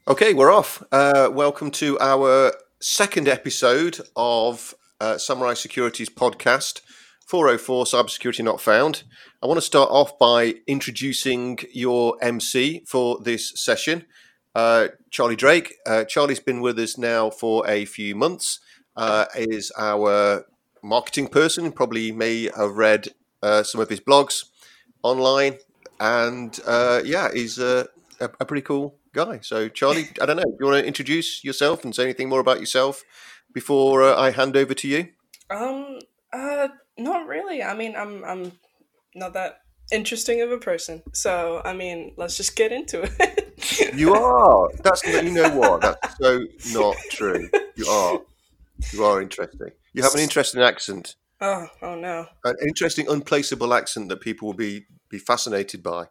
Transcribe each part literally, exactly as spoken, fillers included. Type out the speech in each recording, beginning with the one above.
Okay, we're off. Uh, welcome to our second episode of uh, Samurai Security's podcast, four oh four Cybersecurity Not Found. I want to start off by introducing your M C for this session, uh, Charlie Drake. Uh, Charlie's been with us now for a few months, uh, is our marketing person. Probably may have read uh, some of his blogs online, and uh, yeah, he's uh, a, a pretty cool guy. So, Charlie, I don't know. Do you want to introduce yourself and say anything more about yourself before uh, I hand over to you? Um, uh, not really. I mean, I'm I'm not that interesting of a person. So, I mean, let's just get into it. You are. That's you know what? That's so not true. You are. You are interesting. You have an interesting accent. Oh, oh no. An interesting, unplaceable accent that people will be be fascinated by.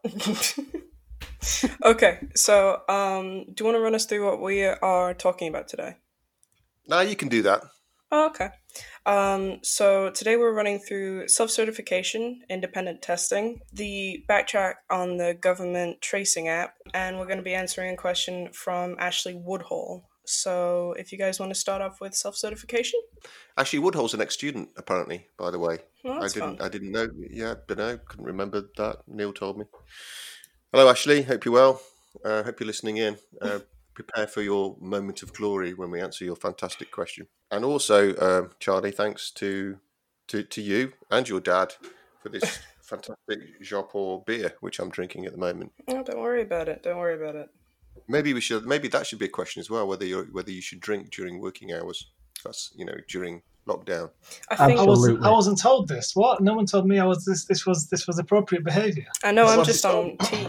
Okay, so um, do you want to run us through what we are talking about today? Now you can do that. Oh, okay. Um, so today we're running through self-certification, independent testing, the backtrack on the government tracing app, and we're going to be answering a question from Ashley Woodhall. So if you guys want to start off with self-certification. Ashley Woodhall's an ex-student, apparently, by the way. Well, I didn't fun. I didn't know. Yeah, don't know. Couldn't remember that. Neil told me. Hello, Ashley. Hope you're well. Uh, hope you're listening in. Uh, prepare for your moment of glory when we answer your fantastic question. And also, uh, Charlie, thanks to, to to you and your dad for this fantastic Jean-Paul beer, which I'm drinking at the moment. Oh, don't worry about it. Don't worry about it. Maybe we should. Maybe that should be a question as well. Whether you whether you should drink during working hours. That's you know during lockdown. I think I wasn't. I wasn't told this. What? No one told me I was. This. This was. This was appropriate behaviour. I know. I'm Well, just on tea.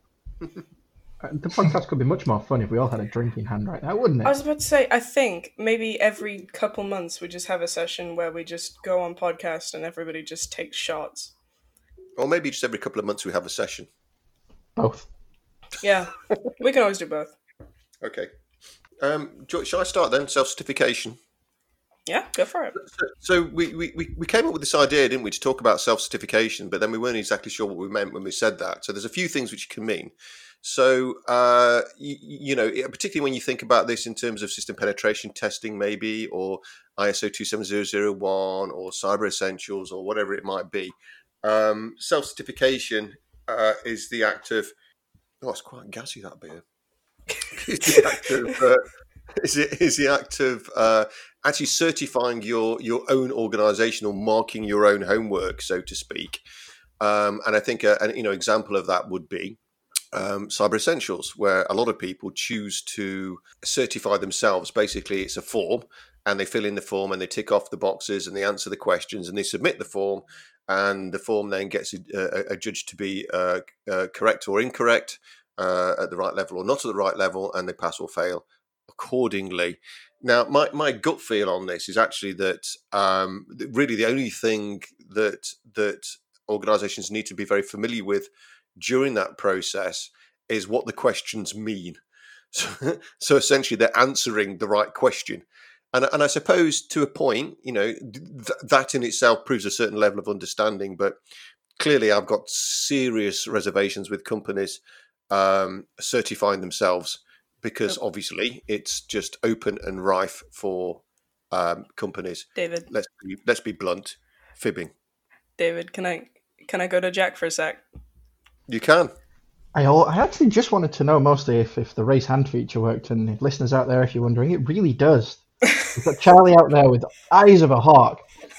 The podcast could be much more fun if we all had a drink in hand right now, wouldn't it? I was about to say, I think maybe every couple months we just have a session where we just go on podcast and everybody just takes shots. Or maybe just every couple of months we have a session. Both. Yeah, we can always do both. Okay. Um, do- shall I start then? Self-certification. Yeah, go for it. So, so we, we, we came up with this idea, didn't we, to talk about self-certification, but then we weren't exactly sure what we meant when we said that. So there's a few things which it can mean. So, uh, you, you know, particularly when you think about this in terms of system penetration testing, maybe, or I S O two seven zero zero one, or Cyber Essentials, or whatever it might be, um, self-certification uh, is the act of, oh, it's quite gassy, that beer. It's the act of, uh, is, it, is the act of uh, actually certifying your, your own organisation or marking your own homework, so to speak. Um, and I think a, an you know example of that would be Um, Cyber Essentials, where a lot of people choose to certify themselves. Basically, it's a form, and they fill in the form, and they tick off the boxes, and they answer the questions, and they submit the form, and the form then gets a, a judge to be uh, uh, correct or incorrect uh, at the right level or not at the right level, and they pass or fail accordingly. Now, my, my gut feel on this is actually that um, really the only thing that that organisations need to be very familiar with during that process is what the questions mean. So, so essentially, they're answering the right question. And, and I suppose to a point, you know, th- that in itself proves a certain level of understanding. But clearly, I've got serious reservations with companies um, certifying themselves because Oh. obviously it's just open and rife for um, companies. David, Let's be, let's be blunt, fibbing. David, can I can I go to Jack for a sec? You can. I, al- I actually just wanted to know mostly if, if the raise hand feature worked, and if listeners out there, if you're wondering, it really does. We've got Charlie out there with eyes of a hawk.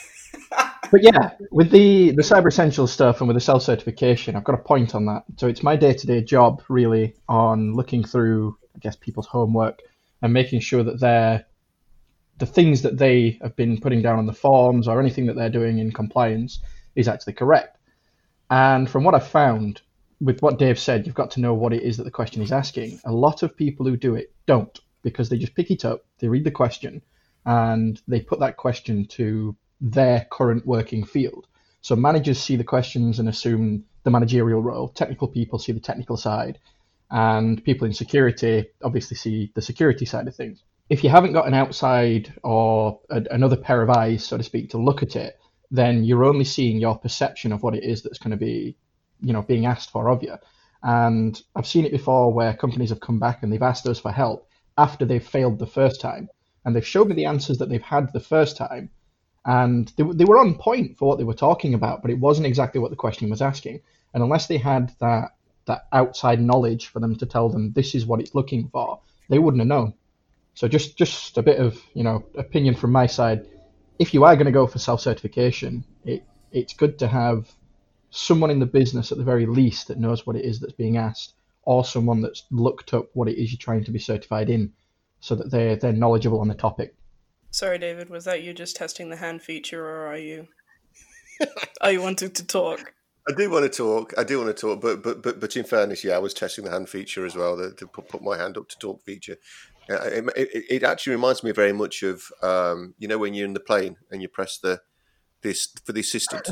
But yeah, with the, the Cyber Essentials stuff and with the self-certification, I've got a point on that. So it's my day-to-day job, really, on looking through, I guess, people's homework and making sure that they're, the things that they have been putting down on the forms or anything that they're doing in compliance is actually correct. And from what I've found, with what Dave said, you've got to know what it is that the question is asking. A lot of people who do it don't, because they just pick it up, they read the question, and they put that question to their current working field. So managers see the questions and assume the managerial role. Technical people see the technical side, and people in security obviously see the security side of things. If you haven't got an outside or a, another pair of eyes, so to speak, to look at it, then you're only seeing your perception of what it is that's going to be, you know, being asked for of you. And I've seen it before where companies have come back and they've asked us for help after they've failed the first time. And they've showed me the answers that they've had the first time. And they, they were on point for what they were talking about, but it wasn't exactly what the question was asking. And unless they had that that outside knowledge for them to tell them this is what it's looking for, they wouldn't have known. So just, just a bit of, you know, opinion from my side. If you are going to go for self-certification, it, it's good to have someone in the business at the very least that knows what it is that's being asked, or someone that's looked up what it is you're trying to be certified in, so that they're they're knowledgeable on the topic. Sorry, David, was that you just testing the hand feature, or are you are you wanting to talk? I do want to talk. I do want to talk, but but but but in fairness, yeah, I was testing the hand feature as well. The, the put, put my hand up to talk feature. Uh, it, it, it actually reminds me very much of um, you know, when you're in the plane and you press the this for the assistant.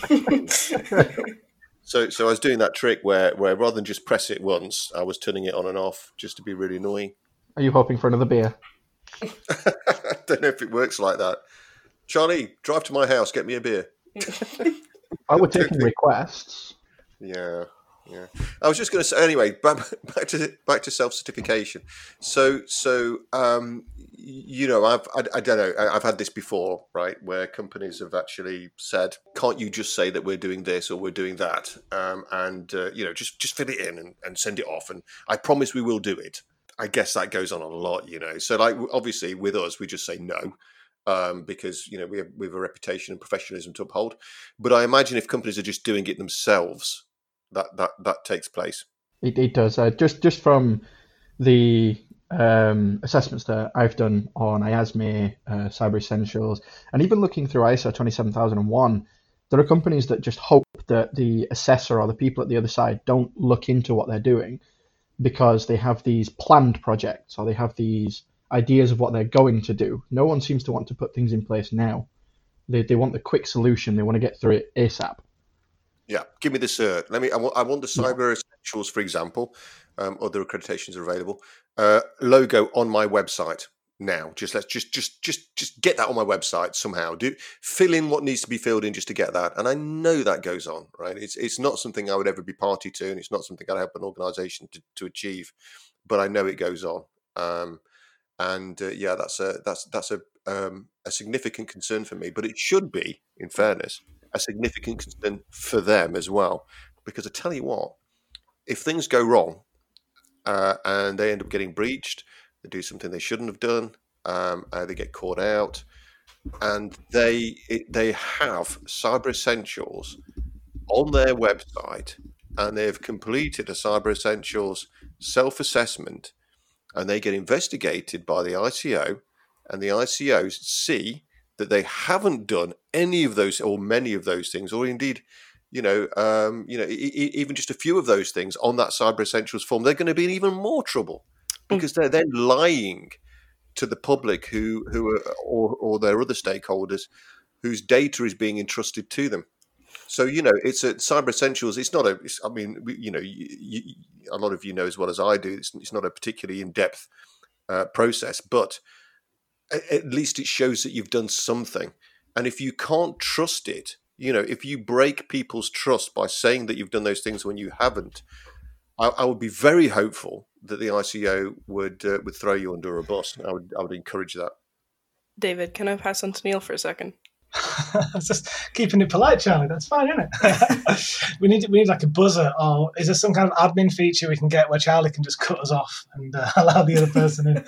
so so I was doing that trick where where rather than just press it once, I was turning it on and off just to be really annoying. Are you hoping for another beer? I don't know if it works like that. Charlie, drive to my house, get me a beer. I would take requests. Yeah, yeah. I was just going to say anyway. Back, back to back to self-certification. So, so um, you know, I've I, I don't know. I've had this before, right? Where companies have actually said, "Can't you just say that we're doing this or we're doing that?" Um, and uh, you know, just just fill it in and, and send it off. And I promise we will do it. I guess that goes on a lot, you know. So, like, obviously, with us, we just say no. Um, because, you know, we have, we have a reputation and professionalism to uphold. But I imagine if companies are just doing it themselves, that that, that takes place. It, it does. Uh, just just from the um, assessments that I've done on I A S M E, uh, Cyber Essentials, and even looking through I S O twenty-seven thousand one, there are companies that just hope that the assessor or the people at the other side don't look into what they're doing because they have these planned projects or they have these ideas of what they're going to do. No one seems to want to put things in place now. They they want the quick solution. They want to get through it ASAP. Yeah, give me the cert. Let me. I want. I want the Cyber Essentials, for example. Um, other accreditations are available. Uh, logo on my website now. Just let's just just just just get that on my website somehow. Do fill in what needs to be filled in just to get that. And I know that goes on, right? It's it's not something I would ever be party to, and it's not something I'd help an organisation to to achieve. But I know it goes on. Um, And uh, yeah, that's a that's that's a um, a significant concern for me. But it should be, in fairness, a significant concern for them as well. Because I tell you what, if things go wrong uh, and they end up getting breached, they do something they shouldn't have done, um, uh, they get caught out, and they it, they have Cyber Essentials on their website, and they've completed a Cyber Essentials self-assessment. And they get investigated by the I C O, and the I C Os see that they haven't done any of those or many of those things, or indeed, you know, um, you know, e- even just a few of those things on that Cyber Essentials form. They're going to be in even more trouble because they're then lying to the public who who are, or, or their other stakeholders whose data is being entrusted to them. So, you know, it's a Cyber Essentials. It's not a, it's, I mean, you know, you, you, a lot of you know as well as I do, it's, it's not a particularly in-depth uh, process, but at, at least it shows that you've done something. And if you can't trust it, you know, if you break people's trust by saying that you've done those things when you haven't, I, I would be very hopeful that the I C O would uh, would throw you under a bus. I would I would encourage that. David, can I pass on to Neil for a second? It's just keeping it polite, Charlie. That's fine, isn't it? we need we need like a buzzer, or is there some kind of admin feature we can get where Charlie can just cut us off and uh, allow the other person in?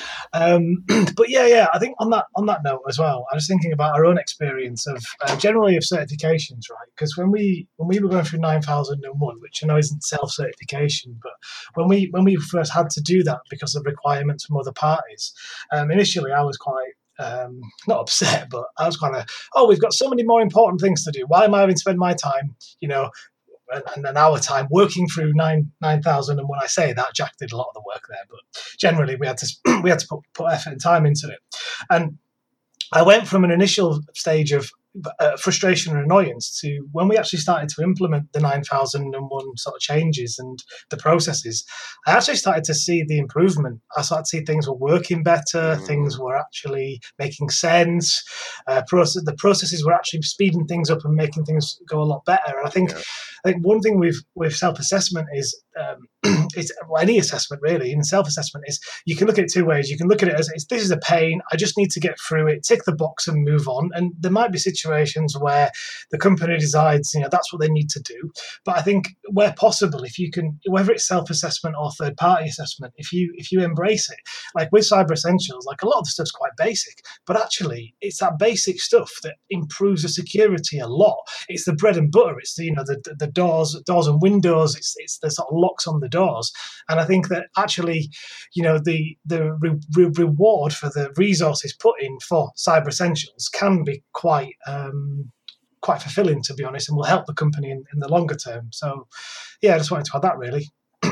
Um, but yeah, yeah. I think on that on that note as well, I was thinking about our own experience of uh, generally of certifications, right? Because when we when we were going through nine thousand one, which I know isn't self certification, but when we when we first had to do that because of requirements from other parties, um, initially I was quite. Um, not upset, but I was kind of, oh, we've got so many more important things to do. Why am I having to spend my time, you know, and, and an hour time working through nine nine thousand? And when I say that, Jack did a lot of the work there, but generally we had to we had to put, put effort and time into it. And I went from an initial stage of uh, frustration and annoyance to when we actually started to implement the nine thousand one sort of changes and the processes. I actually started to see the improvement. I started to see things were working better, Mm. things were actually making sense. Uh, process the processes were actually speeding things up and making things go a lot better. And I think Yeah. I think one thing with with self assessment is um, it's well, any assessment really. In self assessment is you can look at it two ways. You can look at it as it's, this is a pain. I just need to get through it, tick the box, and move on. And there might be situations where the company decides, you know, that's what they need to do. But I think where possible, if you can, whether it's self assessment or third party assessment, if you if you embrace it, like with Cyber Essentials, like a lot of the stuff's quite basic, but actually it's that basic stuff that improves the security a lot. It's the bread and butter. It's the you know the the doors doors and windows. It's it's the sort of locks on the doors. And I think that actually, you know, the the re- re- reward for the resources put in for Cyber Essentials can be quite um, quite fulfilling, to be honest, and will help the company in, in the longer term. So, yeah, I just wanted to add that really.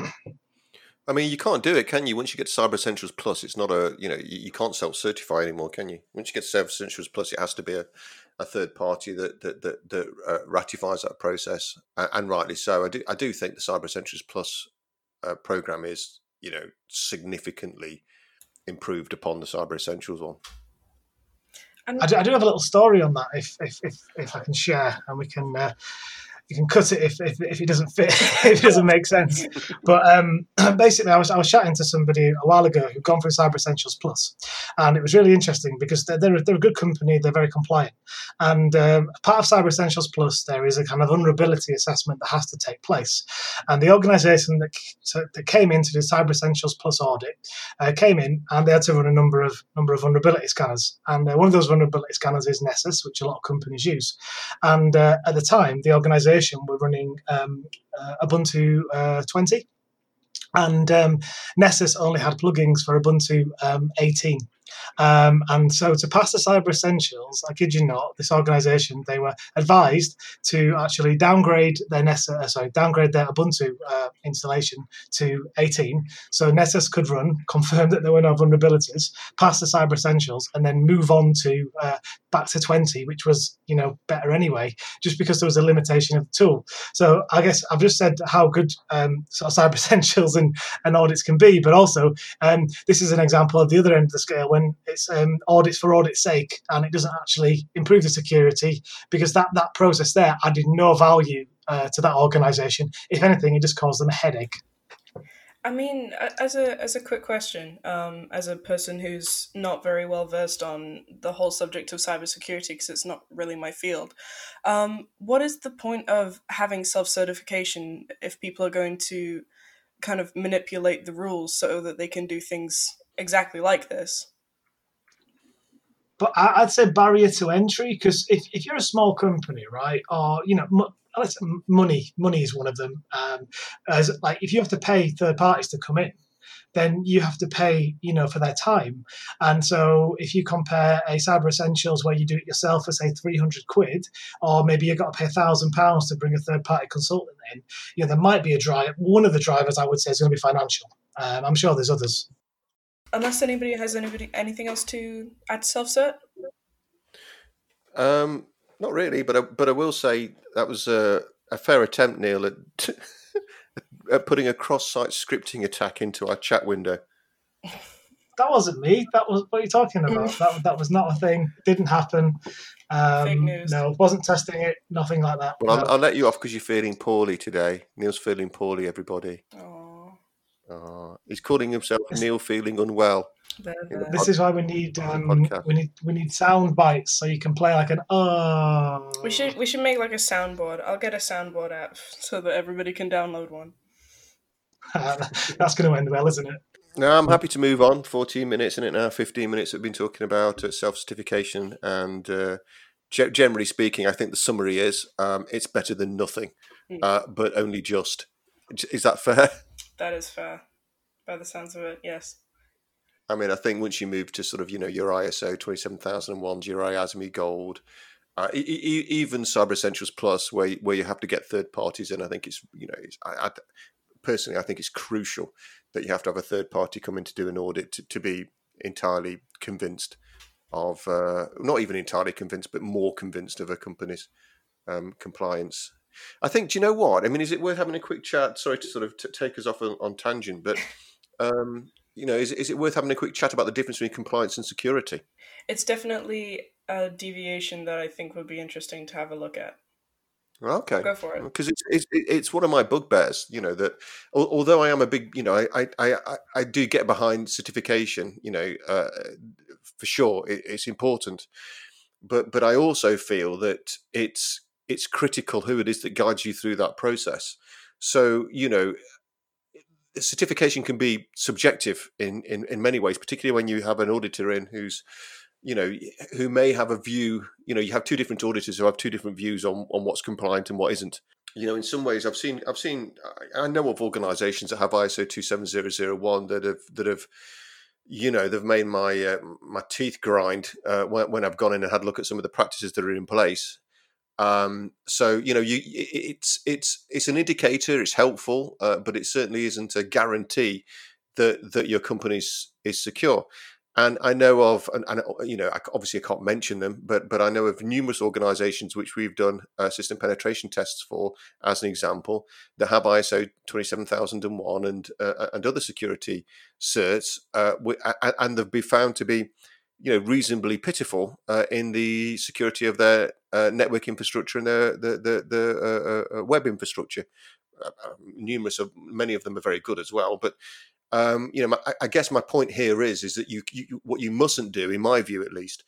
I mean, you can't do it, can you? Once you get to Cyber Essentials Plus, it's not a, you know, you, you can't self-certify anymore, can you? Once you get to Cyber Essentials Plus, it has to be a, a third party that that that, that uh, ratifies that process, and, and rightly so. I do I do think the Cyber Essentials Plus uh, program is, you know, significantly improved upon the Cyber Essentials one. I do, I do have a little story on that, if if if, if I can share, and we can. Uh, You can cut it if, if, if it doesn't fit, if it doesn't make sense. But um, basically, I was I was chatting to somebody a while ago who'd gone through Cyber Essentials Plus, and it was really interesting because they're they're, they're a good company, they're very compliant, and um, part of Cyber Essentials Plus there is a kind of vulnerability assessment that has to take place, and the organisation that so, that came in to do Cyber Essentials Plus audit uh, came in and they had to run a number of number of vulnerability scanners, and uh, one of those vulnerability scanners is Nessus, which a lot of companies use, and uh, at the time the organisation were running um, uh, Ubuntu uh, twenty, and um, Nessus only had plugins for Ubuntu um, eighteen. Um, and so to pass the Cyber Essentials, I kid you not, this organisation, they were advised to actually downgrade their Nessus, uh, sorry, downgrade their Ubuntu uh, installation to eighteen, so Nessus could run, confirm that there were no vulnerabilities, pass the Cyber Essentials, and then move on to uh, back to twenty, which was, you know, better anyway, just because there was a limitation of the tool. So I guess I've just said how good um, sort of Cyber Essentials and, and audits can be, but also um, this is an example of the other end of the scale when it's um, audits for audit's sake and it doesn't actually improve the security, because that, that process there added no value uh, to that organisation. If anything, it just caused them a headache. I mean, as a as a quick question, um, as a person who's not very well versed on the whole subject of cybersecurity, because it's not really my field, um, what is the point of having self-certification if people are going to kind of manipulate the rules so that they can do things exactly like this? But I'd say barrier to entry, because if, if you're a small company, right, or, you know, money, money is one of them. Um, as like if you have to pay third parties to come in, then you have to pay, you know, for their time. And so if you compare a Cyber Essentials where you do it yourself for, say, three hundred quid, or maybe you've got to pay one thousand pounds to bring a third-party consultant in, you know, there might be a drive. One of the drivers, I would say, is going to be financial. Um, I'm sure there's others. Unless anybody has anybody anything else to add to self-cert? Um, not really, but I, but I will say that was a, a fair attempt, Neil, at, at putting a cross-site scripting attack into our chat window. That wasn't me. That was what are you talking about? that that was not a thing. It didn't happen. Um, Fake news. No, wasn't testing it. Nothing like that. Well, no. I'll, I'll let you off because you're feeling poorly today. Neil's feeling poorly, everybody. Aww. Oh, he's calling himself Neil feeling unwell. There, there. This is why we need um, Podcast. we need we need sound bites so you can play like an oh. We should we should make like a soundboard. I'll get a soundboard app so that everybody can download one. That's going to end well, isn't it? No, I'm happy to move on. fourteen minutes in it now. fifteen minutes we've been talking about uh, self-certification, and uh, ge- generally speaking, I think the summary is um, it's better than nothing, Mm. uh, but only just. Is that fair? That is fair, by the sounds of it. Yes. I mean, I think once you move to sort of, you know, your I S O twenty-seven thousand one, your I A S M E Gold, uh, e- e- even Cyber Essentials Plus, where where you have to get third parties in, I think it's, you know, it's, I, I, personally, I think it's crucial that you have to have a third party come in to do an audit to, to be entirely convinced of uh, not even entirely convinced, but more convinced of a company's um, compliance. I think. Do you know what? I mean, is it worth having a quick chat? Sorry to sort of t- take us off on, on tangent, but um, you know, is is it worth having a quick chat about the difference between compliance and security? It's definitely a deviation that I think would be interesting to have a look at. Okay, Go for it. Because it's, it's it's one of my bugbears. You know that al- although I am a big, you know, I I I, I do get behind certification. You know, uh, for sure, it, it's important. But but I also feel that it's it's critical who it is that guides you through that process. So you know, certification can be subjective in, in, in many ways, particularly when you have an auditor in who's, you know, who may have a view. You know, you have two different auditors who have two different views on, on what's compliant and what isn't. You know, in some ways, I've seen I've seen I know of organisations that have I S O two seven zero zero one that have that have. You know, they've made my uh, my teeth grind uh, when, when I've gone in and had a look at some of the practices that are in place. Um, so you know, you it's it's it's an indicator. It's helpful, uh, but it certainly isn't a guarantee that that your company is is secure. And I know of, and, and you know, I, obviously I can't mention them, but but I know of numerous organisations which we've done uh, system penetration tests for, as an example, that have I S O twenty-seven thousand one and uh, and other security certs, uh, and they've been found to be, you know, reasonably pitiful uh, in the security of their uh, network infrastructure and their the the, the uh, uh, web infrastructure. Uh, numerous of many of them are very good as well, but. Um, you know, my, I guess my point here is is that you, you what you mustn't do, in my view at least,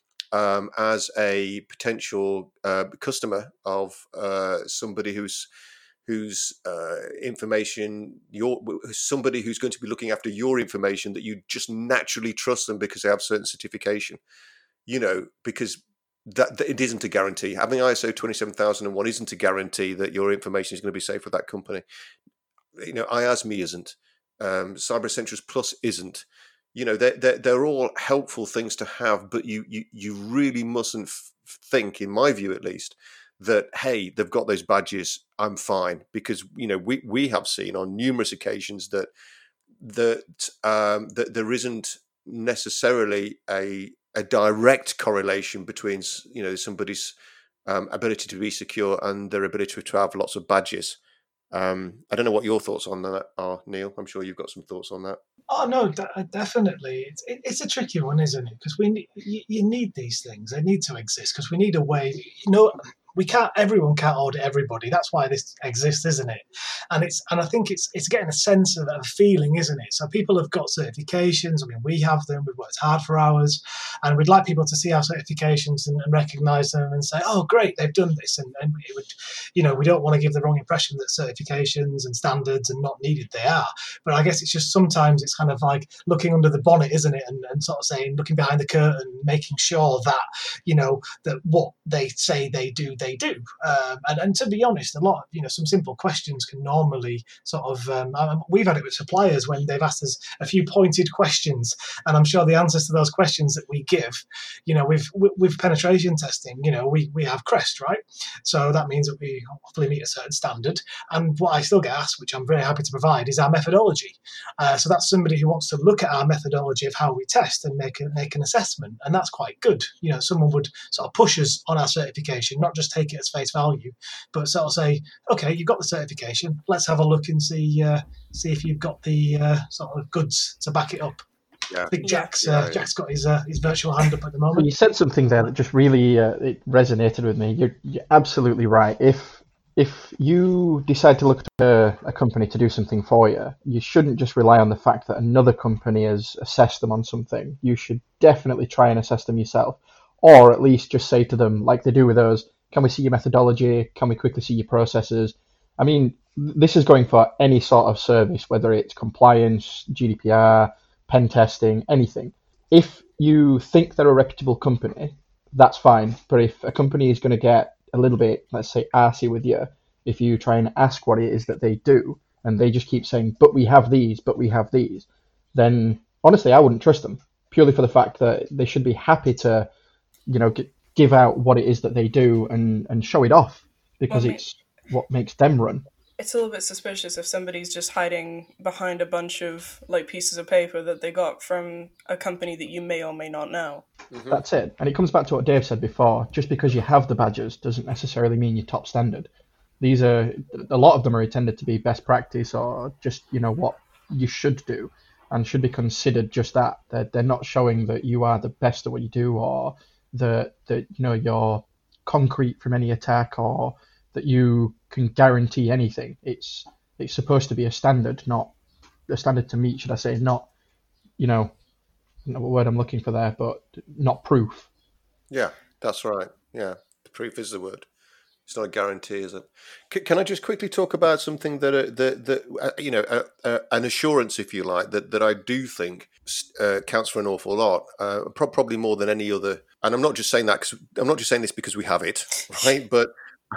um, as a potential uh, customer of uh, somebody who's whose uh, information, your somebody who's going to be looking after your information, that you just naturally trust them because they have certain certification. You know, because that, that it isn't a guarantee. Having I S O twenty-seven thousand one isn't a guarantee that your information is going to be safe with that company. You know, I A S M E isn't. Um, Cyber Essentials Plus isn't. You know, they're, they're, they're all helpful things to have, but you you, you really mustn't f- think, in my view at least, that, hey, they've got those badges, I'm fine. Because, you know, we, we have seen on numerous occasions that that, um, that there isn't necessarily a, a direct correlation between, you know, somebody's um, ability to be secure and their ability to have lots of badges. Um, I don't know what your thoughts on that are, Neil. I'm sure you've got some thoughts on that. Oh no, d- definitely. It's it, it's a tricky one, isn't it? Because we need, you, you need these things. They need to exist because we need a way. You know, we can't. Everyone can't audit everybody. That's why this exists, isn't it? And it's and I think it's it's getting a sense of a feeling, isn't it? So people have got certifications. I mean, we have them. We've worked hard for ours, and we'd like people to see our certifications and, and recognise them and say, "Oh, great, they've done this." And, and it would, you know, we don't want to give the wrong impression that certifications and standards are not needed. They are, but I guess it's just sometimes it's kind of like looking under the bonnet, isn't it? And, and sort of saying, looking behind the curtain, making sure that, you know, that what they say they do, they do. Um, and, and to be honest, a lot of, you know, some simple questions can normally sort of, um, we've had it with suppliers when they've asked us a few pointed questions, and I'm sure the answers to those questions that we give, you know, with, with penetration testing, you know, we, we have CREST, right? So that means that we hopefully meet a certain standard. And what I still get asked, which I'm very happy to provide, is our methodology. Uh, so that's somebody who wants to look at our methodology of how we test and make a, make an assessment, and that's quite good. You know, someone would sort of push us on our certification, not just take it as face value, but sort of say, okay, you've got the certification, let's have a look and see uh, see if you've got the uh, sort of goods to back it up. Yeah. I think Jack's yeah, uh, yeah. Jack's got his uh, his virtual hand up at the Well, moment. you said something there that just really uh, it resonated with me. You're, you're absolutely right. If if you decide to look at a, a company to do something for you, you shouldn't just rely on the fact that another company has assessed them on something. You should definitely try and assess them yourself, or at least just say to them, like they do with us, can we see your methodology? Can we quickly see your processes? I mean, this is going for any sort of service, whether it's compliance, G D P R, pen testing, anything. If you think they're a reputable company, that's fine. But if a company is going to get a little bit, let's say, arsey with you, if you try and ask what it is that they do, and they just keep saying, but we have these, but we have these, then honestly, I wouldn't trust them, purely for the fact that they should be happy to, you know, g- give out what it is that they do and, and show it off, because Well, it's what makes them run. it's a little bit suspicious if somebody's just hiding behind a bunch of like pieces of paper that they got from a company that you may or may not know. Mm-hmm. That's it. And it comes back to what Dave said before. Just because you have the badges doesn't necessarily mean you're top standard. These are, a lot of them are intended to be best practice or just, you know, what you should do and should be considered just that. They're, they're not showing that you are the best at what you do or that, that you know, you're concrete from any attack or that you can guarantee anything. It's it's supposed to be a standard, not a standard to meet, should I say, not, you know, I don't know what word I'm looking for there, but not proof. Yeah, that's right. Yeah, the proof is the word. It's not a guarantee, is it? C- can I just quickly talk about something that, uh, that, that uh, you know, uh, uh, an assurance, if you like, that, that I do think uh, counts for an awful lot, uh, pro- probably more than any other. And I'm not just saying that because I'm not just saying this because we have it, right? But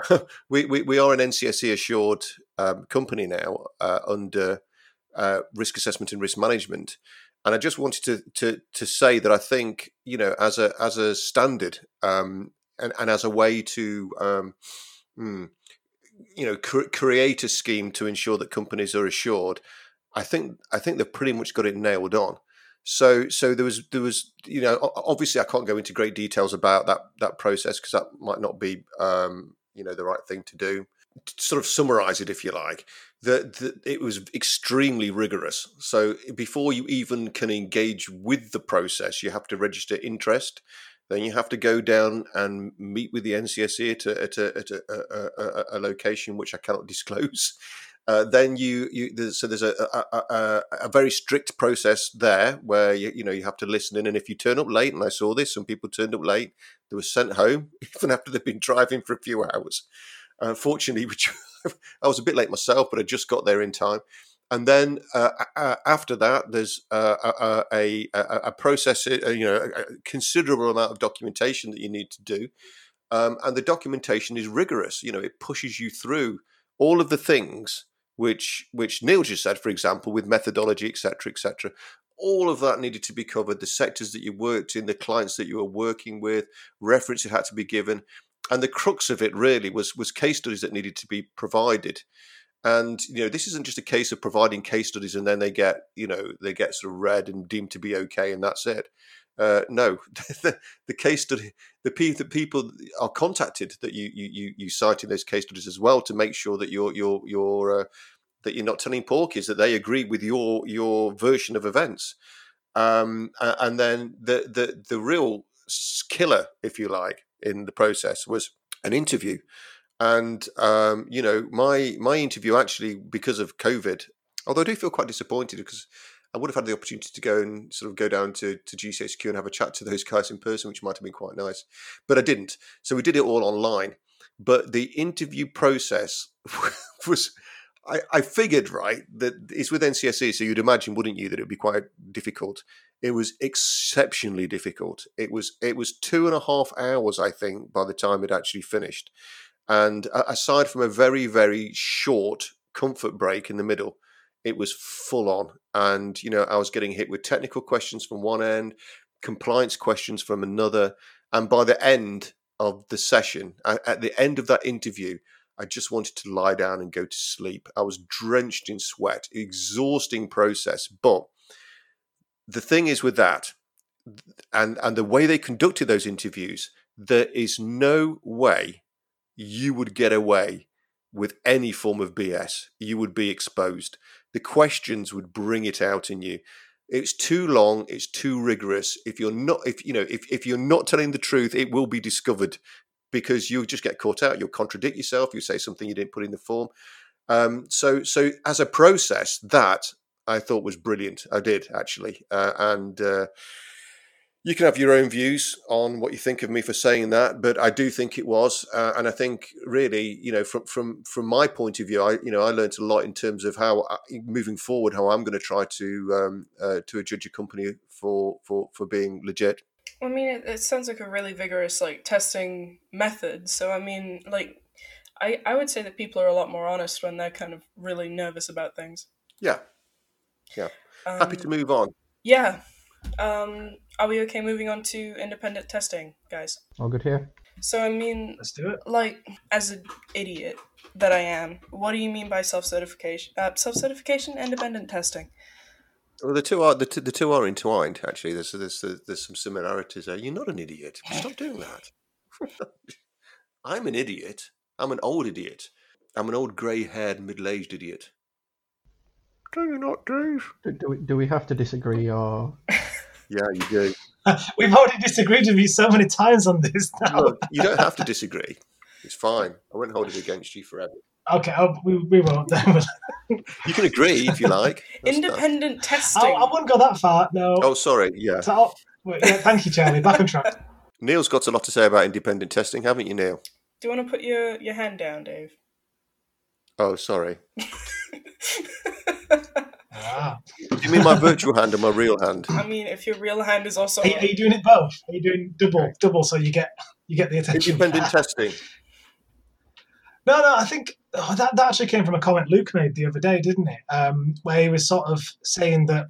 we, we we are an N C S E assured um, company now uh, under uh, risk assessment and risk management. And I just wanted to, to to say that I think, you know, as a as a standard um, and, and as a way to, um, mm, you know, cr- create a scheme to ensure that companies are assured, I think I think they've pretty much got it nailed on. So so there was there was you know obviously I can't go into great details about that that process because that might not be um, you know the right thing to do. To sort of summarize it, if you like, that it was extremely rigorous. So before you even can engage with the process, you have to register interest. Then you have to go down and meet with the N C S E at a, at a, at a, a, a, a location which I cannot disclose. Uh, then you, you there's, so there's a, a, a, a very strict process there where you, you know you have to listen in, and if you turn up late, and I saw this, some people turned up late, they were sent home even after they've been driving for a few hours. Uh, fortunately, which I was a bit late myself, but I just got there in time. And then uh, uh, after that, there's uh, a, a, a, a process, uh, you know, a considerable amount of documentation that you need to do. Um, and the documentation is rigorous. You know, it pushes you through all of the things which which Neil just said, for example, with methodology, et cetera, et cetera. All of that needed to be covered. The sectors that you worked in, the clients that you were working with, reference that had to be given. And the crux of it really was was case studies that needed to be provided. And, you know, this isn't just a case of providing case studies and then they get, you know, they get sort of read and deemed to be okay and that's it. Uh, no, the, the case study, the, pe- the people are contacted that you you you cite in those case studies as well to make sure that you're you're you're uh, that you're not telling porkies, that they agree with your your version of events. Um, and then the the the real killer, if you like, in the process was an interview. And, um, you know, my my interview actually, because of COVID, although I do feel quite disappointed because I would have had the opportunity to go and sort of go down to, to G C H Q and have a chat to those guys in person, which might have been quite nice. But I didn't. So we did it all online. But the interview process was, I, I figured, right, that it's with N C S E, so you'd imagine, wouldn't you, that it would be quite difficult. It was exceptionally difficult. It was it was two and a half hours, I think, by the time it actually finished. And aside from a very, very short comfort break in the middle, it was full on. And, you know, I was getting hit with technical questions from one end, compliance questions from another. And by the end of the session, at the end of that interview, I just wanted to lie down and go to sleep. I was drenched in sweat, exhausting process. But the thing is with that, and, and the way they conducted those interviews, there is no way you would get away with any form of B S. You would be exposed. The questions would bring it out in you. It's too long. It's too rigorous. If you're not, if you know, if, if you're not telling the truth, it will be discovered because you'll just get caught out. You'll contradict yourself. You say something you didn't put in the form. Um, so, so as a process, that I thought was brilliant. I did actually, uh, and. Uh, You can have your own views on what you think of me for saying that, but I do think it was, uh, and I think really, you know, from from from my point of view, I you know I learned a lot in terms of how I, moving forward, how I'm going to try to um, uh, to judge a company for for for being legit. I mean, it, it sounds like a really vigorous like testing method. So I mean, like, I I would say that people are a lot more honest when they're kind of really nervous about things. Yeah, yeah. Um, Happy to move on. Yeah. Um, are we okay moving on to independent testing, guys? All good here. So, I mean, Let's do it. like, as an idiot, that I am. What do you mean by self-certification? Uh, self-certification, independent testing. Well, the two are the two, the two are entwined. Actually, there's, there's there's some similarities there. You're not an idiot. Stop doing that. I'm an idiot. I'm an old idiot. I'm an old grey-haired, middle-aged idiot. Do you not, Dave? Do, do, we, do we have to disagree or? Yeah, you do. We've already disagreed with you so many times on this now. Look, you don't have to disagree. It's fine. I won't hold it against you forever. Okay, oh, we, we won't. You can agree if you like. That's Independent that. testing. I, I wouldn't go that far, no. Oh, sorry, yeah. So, oh, wait, yeah. Thank you, Charlie. Back on track. Neil's got a lot to say about independent testing, haven't you, Neil? Do you want to put your, your hand down, Dave? Oh, sorry. Ah. Do you mean my virtual hand or my real hand? I mean, if your real hand is also... Are, you- are you doing it both? Are you doing double, double, so you get you get the attention? Independent testing. No, no, I think oh, that, that actually came from a comment Luke made the other day, didn't it? Um, where he was sort of saying that,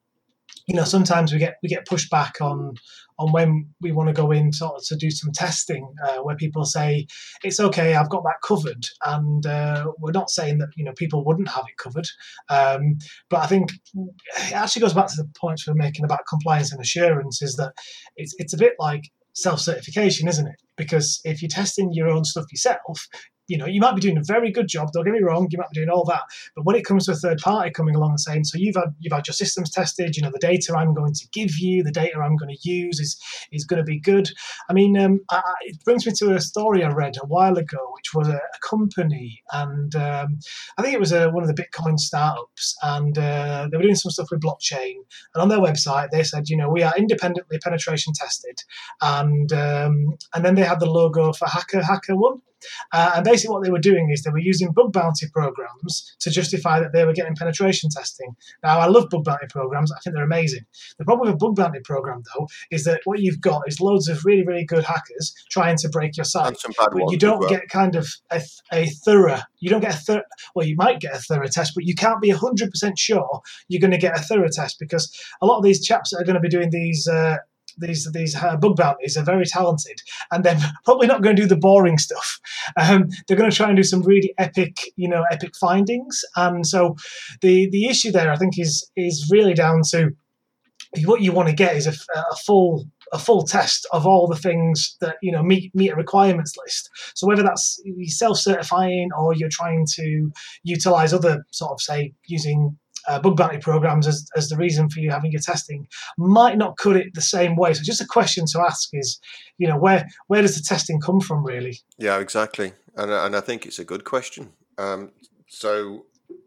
you know, sometimes we get we get pushed back on on when we want to go in sort of to do some testing, uh, where people say it's okay, I've got that covered, and uh, we're not saying that you know people wouldn't have it covered, um, but I think it actually goes back to the points we're making about compliance and assurance. Is that it's it's a bit like self-certification, isn't it? Because if you're testing your own stuff yourself, you know, you might be doing a very good job, don't get me wrong, you might be doing all that. But when it comes to a third party coming along and saying, so you've had you've had your systems tested, you know, the data I'm going to give you, the data I'm going to use is is going to be good. I mean, um, I, it brings me to a story I read a while ago, which was a, a company, and um, I think it was a, one of the Bitcoin startups, and uh, they were doing some stuff with blockchain. And on their website, they said, you know, we are independently penetration tested. And um, and then they had the logo for Hacker Hacker One. Uh, and basically what they were doing is they were using bug bounty programs to justify that they were getting penetration testing. Now, I love bug bounty programs. I think they're amazing. The problem with a bug bounty program, though, is that what you've got is loads of really, really good hackers trying to break your site. And some bad But ones you don't as well. get kind of a, a thorough, you don't get a thorough, well, you might get a thorough test, but you can't be one hundred percent sure you're going to get a thorough test, because a lot of these chaps that are going to be doing these uh, these these uh, bug bounties are very talented, and they're probably not going to do the boring stuff. Um, they're going to try and do some really epic, you know, epic findings. And so the the issue there, I think, is is really down to what you want to get is a, a full a full test of all the things that you know meet meet a requirements list. So whether that's self-certifying or you're trying to utilize other sort of say using Uh, bug bounty programs as, as the reason for you having your testing, might not cut it the same way. So just a question to ask is, you know, where where does the testing come from, really? Yeah, exactly, and and I think it's a good question. Um, so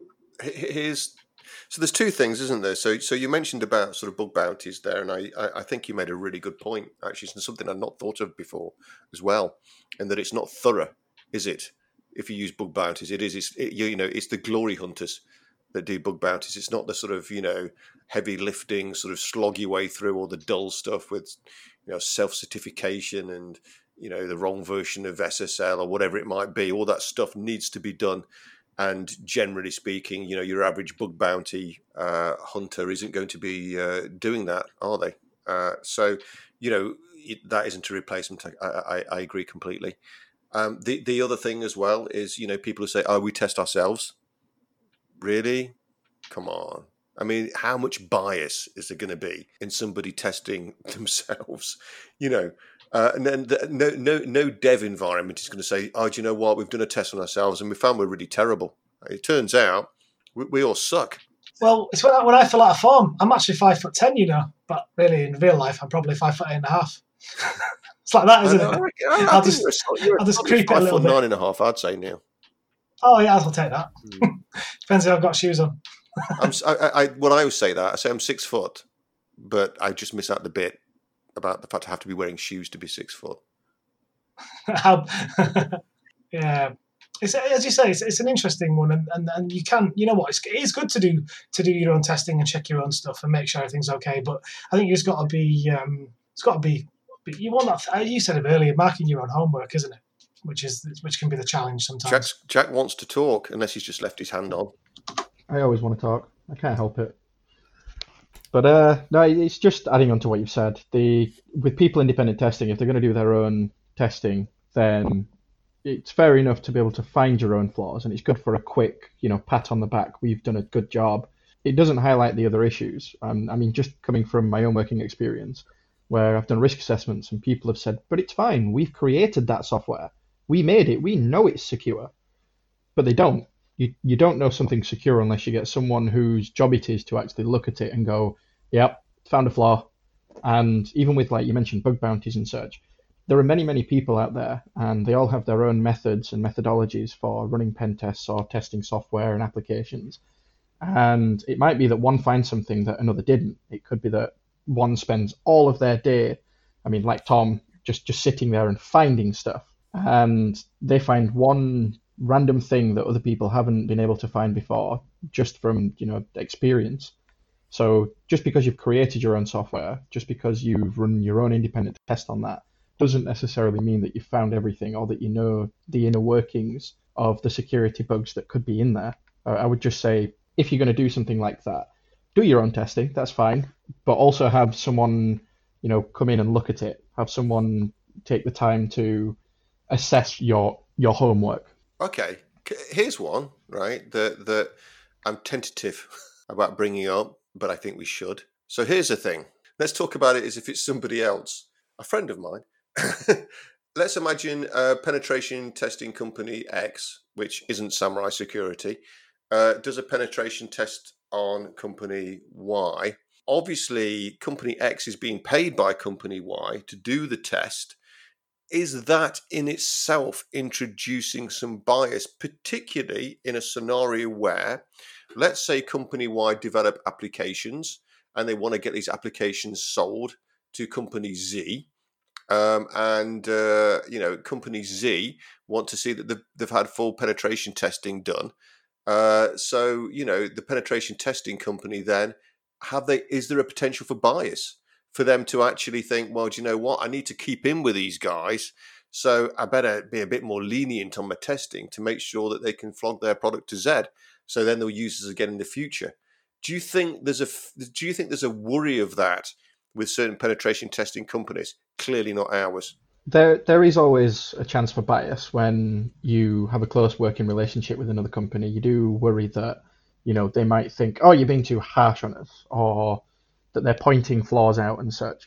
here's so there's two things, isn't there? So so you mentioned about sort of bug bounties there, and I I think you made a really good point. Actually, it's something I'd not thought of before as well, and that it's not thorough, is it? If you use bug bounties, it is. It's it, you, you know, it's the glory hunters that do bug bounties. It's not the sort of, you know, heavy lifting, sort of slog your way through all the dull stuff with, you know, self-certification and, you know, the wrong version of S S L or whatever it might be. All that stuff needs to be done. And generally speaking, you know, your average bug bounty uh, hunter isn't going to be uh, doing that, are they? Uh, so, you know, it, that isn't a replacement. I, I, I agree completely. Um, the, the other thing as well is, you know, people who say, oh, we test ourselves. Really? Come on. I mean, how much bias is there going to be in somebody testing themselves? You know, uh, and then the, no, no, no dev environment is going to say, "Oh, do you know what? We've done a test on ourselves and we found we're really terrible." It turns out we, we all suck. Well, it's when I, when I fill out a form. I'm actually five foot ten, you know, but really in real life, I'm probably five foot eight and a half. It's like that, isn't I know, it? I reckon, I, I'll I just, you're, you're I'll just creep it a five little foot bit. nine and a half, I'd say now. Oh yeah, I'll take that. Mm. Depends if I've got shoes on. I'm, I, I, when I always say that, I say I'm six foot, but I just miss out the bit about the fact I have to be wearing shoes to be six foot. How? Yeah, it's as you say, it's, it's an interesting one, and, and, and you can, you know what, it's, it is good to do to do your own testing and check your own stuff and make sure everything's okay. But I think it's got to be, um, it's got to be, you want that. You said it earlier, marking your own homework, isn't it? Which is which can be the challenge sometimes. Jack's, Jack wants to talk unless he's just left his hand on. I always want to talk. I can't help it. But uh, no, it's just adding on to what you've said. The with people independent testing, if they're going to do their own testing, then it's fair enough to be able to find your own flaws, and it's good for a quick, you know, pat on the back. We've done a good job. It doesn't highlight the other issues. Um, I mean, just coming from my own working experience, where I've done risk assessments and people have said, but it's fine. We've created that software. We made it. We know it's secure. But they don't. You, you don't know something's secure unless you get someone whose job it is to actually look at it and go, yep, found a flaw. And even with, like you mentioned, bug bounties and such, there are many, many people out there, and they all have their own methods and methodologies for running pen tests or testing software and applications. And it might be that one finds something that another didn't. It could be that one spends all of their day, I mean, like Tom, just, just sitting there and finding stuff. And they find one random thing that other people haven't been able to find before, just from, you know, experience. So just because you've created your own software, just because you've run your own independent test on that, doesn't necessarily mean that you've found everything or that you know the inner workings of the security bugs that could be in there. Uh, I would just say, if you're going to do something like that, do your own testing, that's fine, but also have someone, you know, come in and look at it. Have someone take the time to assess your your homework. Okay, here's one, right, that, that I'm tentative about bringing up, but I think we should. So here's the thing. Let's talk about it as if it's somebody else, a friend of mine. Let's imagine a penetration testing company X, which isn't Samurai Security, uh, does a penetration test on company Y. Obviously, company X is being paid by company Y to do the test. Is that in itself introducing some bias, particularly in a scenario where, let's say company Y develop applications and they want to get these applications sold to company Z, um, and uh, you know, company Z want to see that they've, they've had full penetration testing done. Uh, so you know, the penetration testing company then have they? Is there a potential for bias for them to actually think, well, do you know what? I need to keep in with these guys, so I better be a bit more lenient on my testing to make sure that they can flog their product to Z. So then they'll use us again in the future. Do you think there's a do you think there's a worry of that with certain penetration testing companies? Clearly not ours. There, there is always a chance for bias when you have a close working relationship with another company. You do worry that, you know, they might think, oh, you're being too harsh on us, or that they're pointing flaws out and such.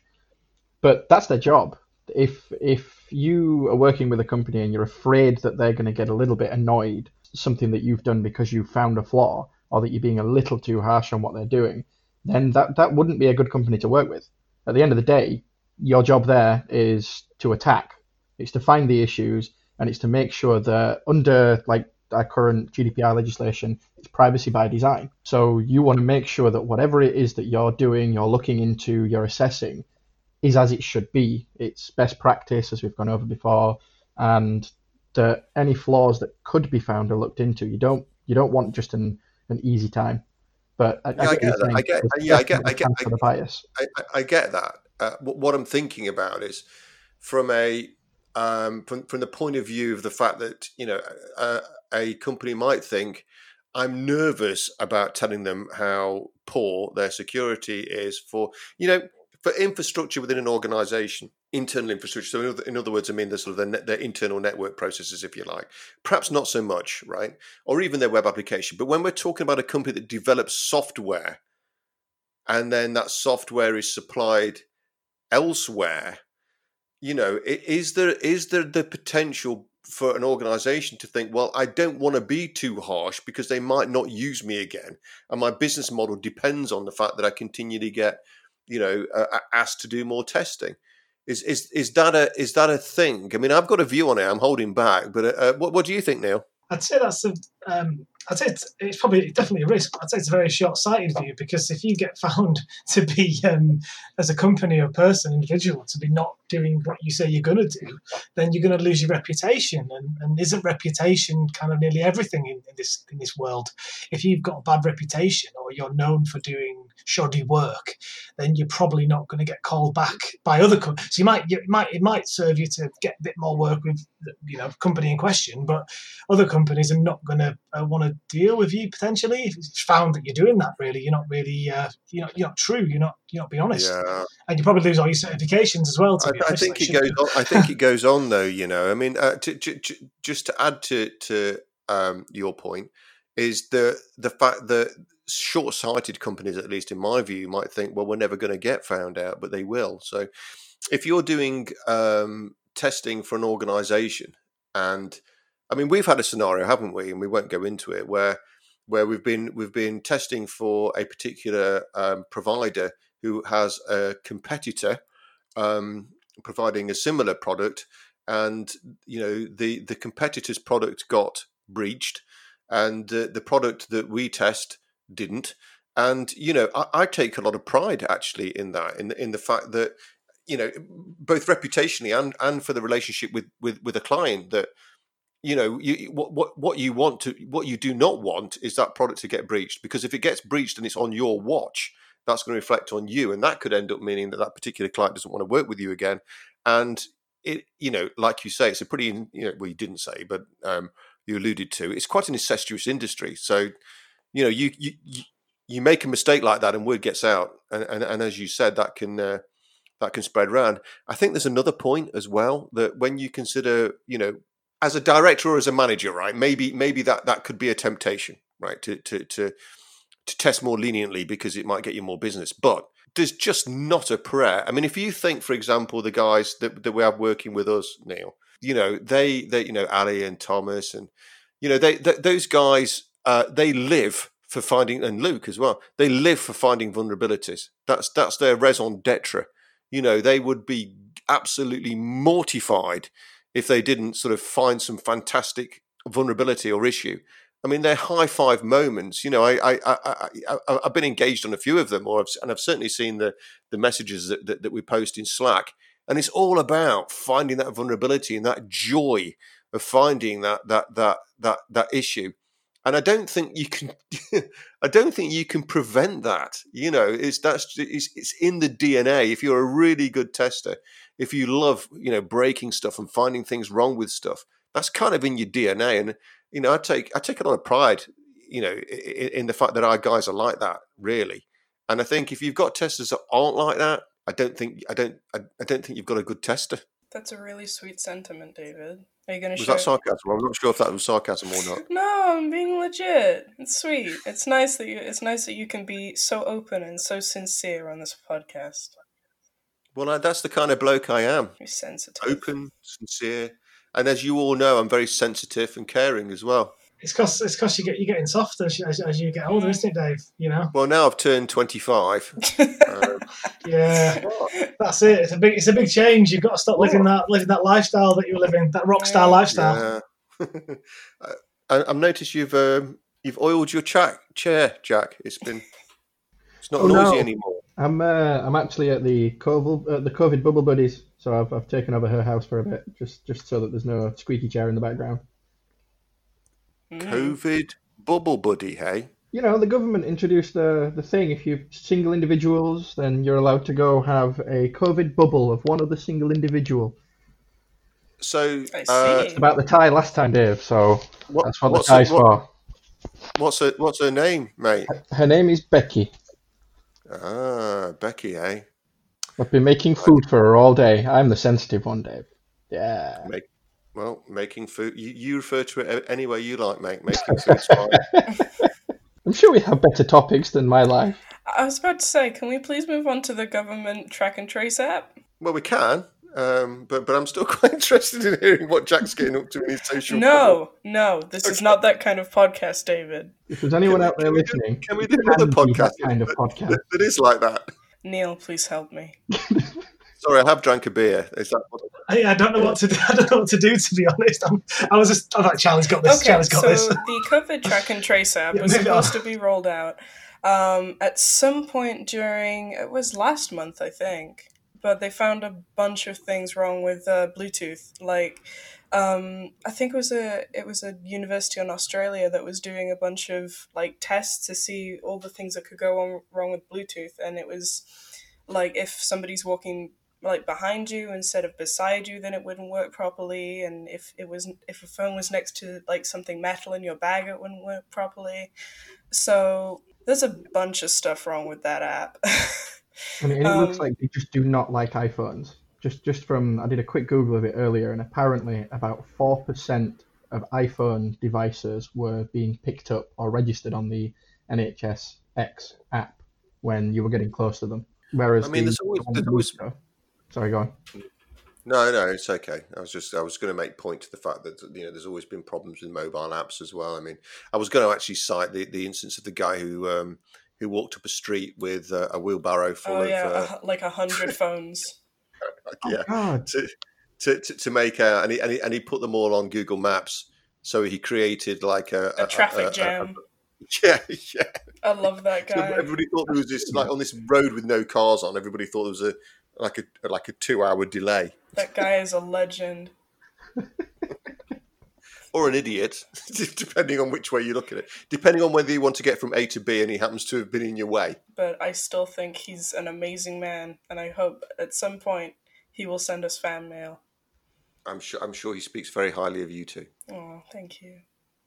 But that's their job. If if you are working with a company and you're afraid that they're going to get a little bit annoyed, something that you've done because you found a flaw, or that you're being a little too harsh on what they're doing, then that, that wouldn't be a good company to work with. At the end of the day, your job there is to attack. It's to find the issues, and it's to make sure that under like our current G D P R legislation, it's privacy by design. So you want to make sure that whatever it is that you're doing, you're looking into, you're assessing, is as it should be. It's best practice, as we've gone over before, and that any flaws that could be found are looked into. You don't you don't want just an, an easy time. But I, yeah, I, I get that. I get, yeah, I get, I get, I, the bias. I, I get that. Uh, what I'm thinking about is from a um, from from the point of view of the fact that, you know, a, a company might think, I'm nervous about telling them how poor their security is for, you know, for infrastructure within an organization, internal infrastructure. So in other, in other words, I mean the sort of their, their internal network processes, if you like. Perhaps not so much, right? Or even their web application. But when we're talking about a company that develops software, and then that software is supplied elsewhere, you know, is there is there the potential for an organization to think, well, I don't want to be too harsh because they might not use me again, and my business model depends on the fact that I continue to get, you know, uh, asked to do more testing. Is is is that a is that a thing? I mean, I've got a view on it. I'm holding back, but uh, what what do you think, Neil? I'd say that's a, um, I'd say it's, it's probably definitely a risk. But I'd say it's a very short-sighted view, because if you get found to be, um, as a company or person, individual, to be not doing what you say you're going to do, then you're going to lose your reputation. And, and isn't reputation kind of nearly everything in, in this in this world? If you've got a bad reputation, or you're known for doing shoddy work, then you're probably not going to get called back by other companies. So you might, you might, it might serve you to get a bit more work with, you know, company in question, but other companies are not going to to uh, want to deal with you potentially if it's found that you're doing that. Really, you're not really uh, you're not you're not true. You're not you're not being honest, Yeah. and you probably lose all your certifications as well. To I, be I honest, think like, it goes. shouldn't On, I think it goes on though. You know, I mean, uh, to, to, to, just to add to to um, your point is the the fact that short-sighted companies, at least in my view, might think, well, we're never going to get found out, but they will. So, if you're doing um, testing for an organisation, and I mean, we've had a scenario, haven't we? And we won't go into it, where where we've been we've been testing for a particular um, provider who has a competitor um, providing a similar product, and you know the the competitor's product got breached, and uh, the product that we test didn't. And you know, I, I take a lot of pride actually in that, in in the fact that you know, both reputationally and and for the relationship with with with a client, that you know, you, what what what you want to what you do not want is that product to get breached, because if it gets breached and it's on your watch, that's going to reflect on you, and that could end up meaning that that particular client doesn't want to work with you again. And it, you know, like you say, it's a pretty, you know, well, you didn't say, but um, you alluded to, it's quite an incestuous industry. So, you know, you you you make a mistake like that, and word gets out, and and, and as you said, that can uh, that can spread around. I think there's another point as well, that when you consider, you know, as a director or as a manager, right? Maybe maybe that, that could be a temptation, right? To to to to test more leniently because it might get you more business. But there's just not a prayer. I mean, if you think, for example, the guys that, that we have working with us, Neil, you know, they they you know, Ali and Thomas, and you know, they, they those guys, uh, they live for finding, and Luke as well. They live for finding vulnerabilities. That's that's their raison d'etre. You know, they would be absolutely mortified if they didn't sort of find some fantastic vulnerability or issue. I mean, they're high five moments. You know, I, I, I, I, I've been engaged on a few of them, or I've, and I've certainly seen the the messages that, that, that we post in Slack, and it's all about finding that vulnerability and that joy of finding that that that that that issue. And I don't think you can, I don't think you can prevent that. You know, it's that's it's, it's in the D N A. If you're a really good tester, if you love, you know, breaking stuff and finding things wrong with stuff, that's kind of in your D N A. And you know, I take I take a lot of pride, you know, in, in the fact that our guys are like that, really. And I think if you've got testers that aren't like that, I don't think I don't I, I don't think you've got a good tester. That's a really sweet sentiment, David. Are you going to Was share? that sarcasm? I'm not sure if that was sarcasm or not. No, I'm being legit. It's sweet. It's nice that you. It's nice that you can be so open and so sincere on this podcast. Well, I, that's the kind of bloke I am. You're sensitive. Open, sincere, and as you all know, I'm very sensitive and caring as well. It's because it's because you get you're getting softer as, as, as you get older, isn't it, Dave? You know. Well, now I've turned twenty-five. um, yeah, that's it. It's a big it's a big change. You've got to stop living that living that lifestyle that you were living, that rock star lifestyle. Yeah. I, I've noticed you've um, you've oiled your cha- chair, Jack. It's been it's not Oh, noisy no. anymore. I'm uh, I'm actually at the COVID uh, the COVID Bubble Buddies, so I've I've taken over her house for a bit, just just so that there's no squeaky chair in the background. Mm. COVID bubble buddy, hey? You know, the government introduced the the thing. If you're single individuals, then you're allowed to go have a COVID bubble of one other single individual. So, I uh, see. It's about the tie last time, Dave. So what, that's what the what's, tie's her, what, for. what's her what's her name, mate? Her name is Becky. Ah, Becky, eh? I've been making food for her all day. I'm the sensitive one, Dave. Yeah. Make, well, making food. You, you refer to it any way you like, mate. Making food's fine. I'm sure we have better topics than my life. I was about to say, can we please move on to the government track and trace app? Well, we can, um, but but I'm still quite interested in hearing what Jack's getting up to in his social. No, no, this is not that kind of podcast, David. If there's anyone Can we- out there can we do- listening, Can we it do another can be podcast that kind of that- podcast. that- that is like that? Neil, please help me. Sorry, I have drank a beer. Is that what? I, I don't know what to do. I don't know what to do, to be honest. I'm, I was just I thought Charlie's got this. Okay, Charlie's got so this. the COVID track and trace app Yeah, was move it on. supposed to be rolled out um, at some point during, it was last month, I think. But they found a bunch of things wrong with uh, Bluetooth. Like, um, I think it was a it was a university in Australia that was doing a bunch of like tests to see all the things that could go on wrong with Bluetooth, and it was like if somebody's walking like behind you instead of beside you, then it wouldn't work properly. And if it was if a phone was next to like something metal in your bag, it wouldn't work properly. So there's a bunch of stuff wrong with that app. And it, and it Um, looks like they just do not like iPhones. Just just from, I did a quick Google of it earlier, and apparently about four percent of iPhone devices were being picked up or registered on the N H S X app when you were getting close to them. Whereas I mean, the, there's always, the one there's with always Luca- sorry, go on. no, no, it's okay. I was just, I was going to make point to the fact that, you know, there's always been problems with mobile apps as well. I mean, I was going to actually cite the, the instance of the guy who um, who walked up a street with uh, a wheelbarrow full oh of, yeah, uh, a hu- like a hundred phones. yeah, God, to, to, to, to make a, and he, and he and he put them all on Google Maps. So he created like a, A traffic a- a- jam. yeah, yeah. I love that So guy. everybody thought there was this, like, on this road with no cars on. Everybody thought there was a like a like a two hour delay. That guy is a legend. Or an idiot, depending on which way you look at it. Depending on whether you want to get from A to B and he happens to have been in your way. But I still think he's an amazing man, and I hope at some point he will send us fan mail. I'm sure. I'm sure he speaks very highly of you too. Oh, thank you.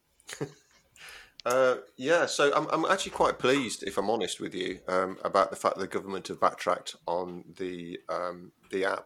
Uh, yeah, so I'm I'm actually quite pleased, if I'm honest with you, um, about the fact that the government have backtracked on the um, the app.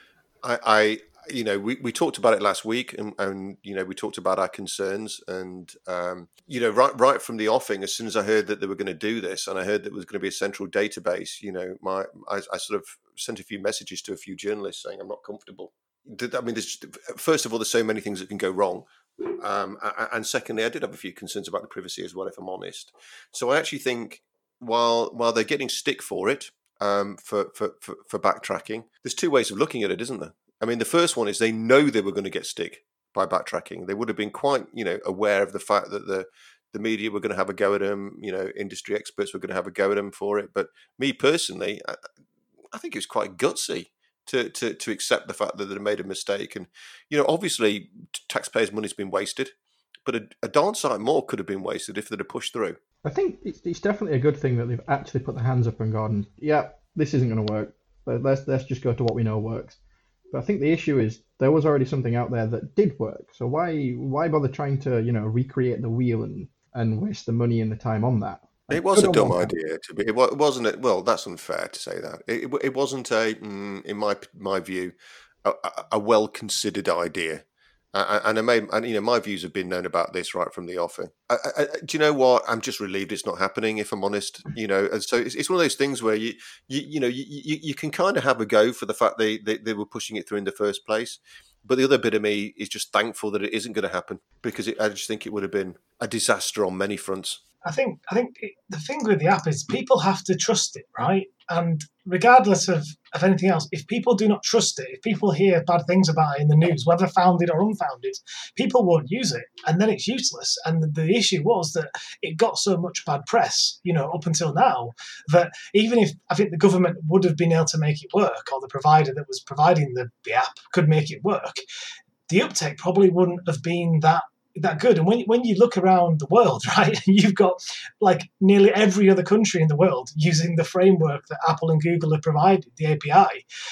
I, I you know, we, we talked about it last week, and, and you know, we talked about our concerns, and um, you know, right right from the offing, as soon as I heard that they were going to do this, and I heard that there was going to be a central database, you know, my I, I sort of sent a few messages to a few journalists saying I'm not comfortable. I mean, there's, first of all, there's so many things that can go wrong. Um, and secondly, I did have a few concerns about the privacy as well, if I'm honest. So I actually think while while they're getting stick for it, um, for, for, for, for backtracking, there's two ways of looking at it, isn't there? I mean, the first one is they know they were going to get stick by backtracking. They would have been quite, you know, aware of the fact that the the media were going to have a go at them, you know, industry experts were going to have a go at them for it. But me personally, I, I think it was quite gutsy to, to, to accept the fact that they made a mistake. And, you know, obviously taxpayers' money's been wasted, but a, a darn sight more could have been wasted if they'd have pushed through. I think it's, it's definitely a good thing that they've actually put their hands up and gone, yeah, this isn't going to work. Let's, let's just go to what we know works. But I think the issue is there was already something out there that did work. So why why bother trying to, you know, recreate the wheel and, and waste the money and the time on that? It was a dumb idea to be. It wasn't. It, well, that's unfair to say that. It, it wasn't a, in my my view, a, a well considered idea. Uh, and I made, and you know, my views have been known about this right from the offing. I, I, do you know what? I'm just relieved it's not happening, if I'm honest. You know, and so it's, it's one of those things where you, you, you know, you, you, you can kind of have a go for the fact they, they they were pushing it through in the first place. But the other bit of me is just thankful that it isn't going to happen, because it, I just think it would have been a disaster on many fronts. I think I think it, the thing with the app is people have to trust it, right? And regardless of, of anything else, if people do not trust it, if people hear bad things about it in the news, whether founded or unfounded, people won't use it, and then it's useless. And the, the issue was that it got so much bad press, you know, up until now, that even if I think the government would have been able to make it work, or the provider that was providing the, the app could make it work, the uptake probably wouldn't have been that that good. And when when you look around the world, right, you've got like nearly every other country in the world using the framework that Apple and Google have provided, the A P I,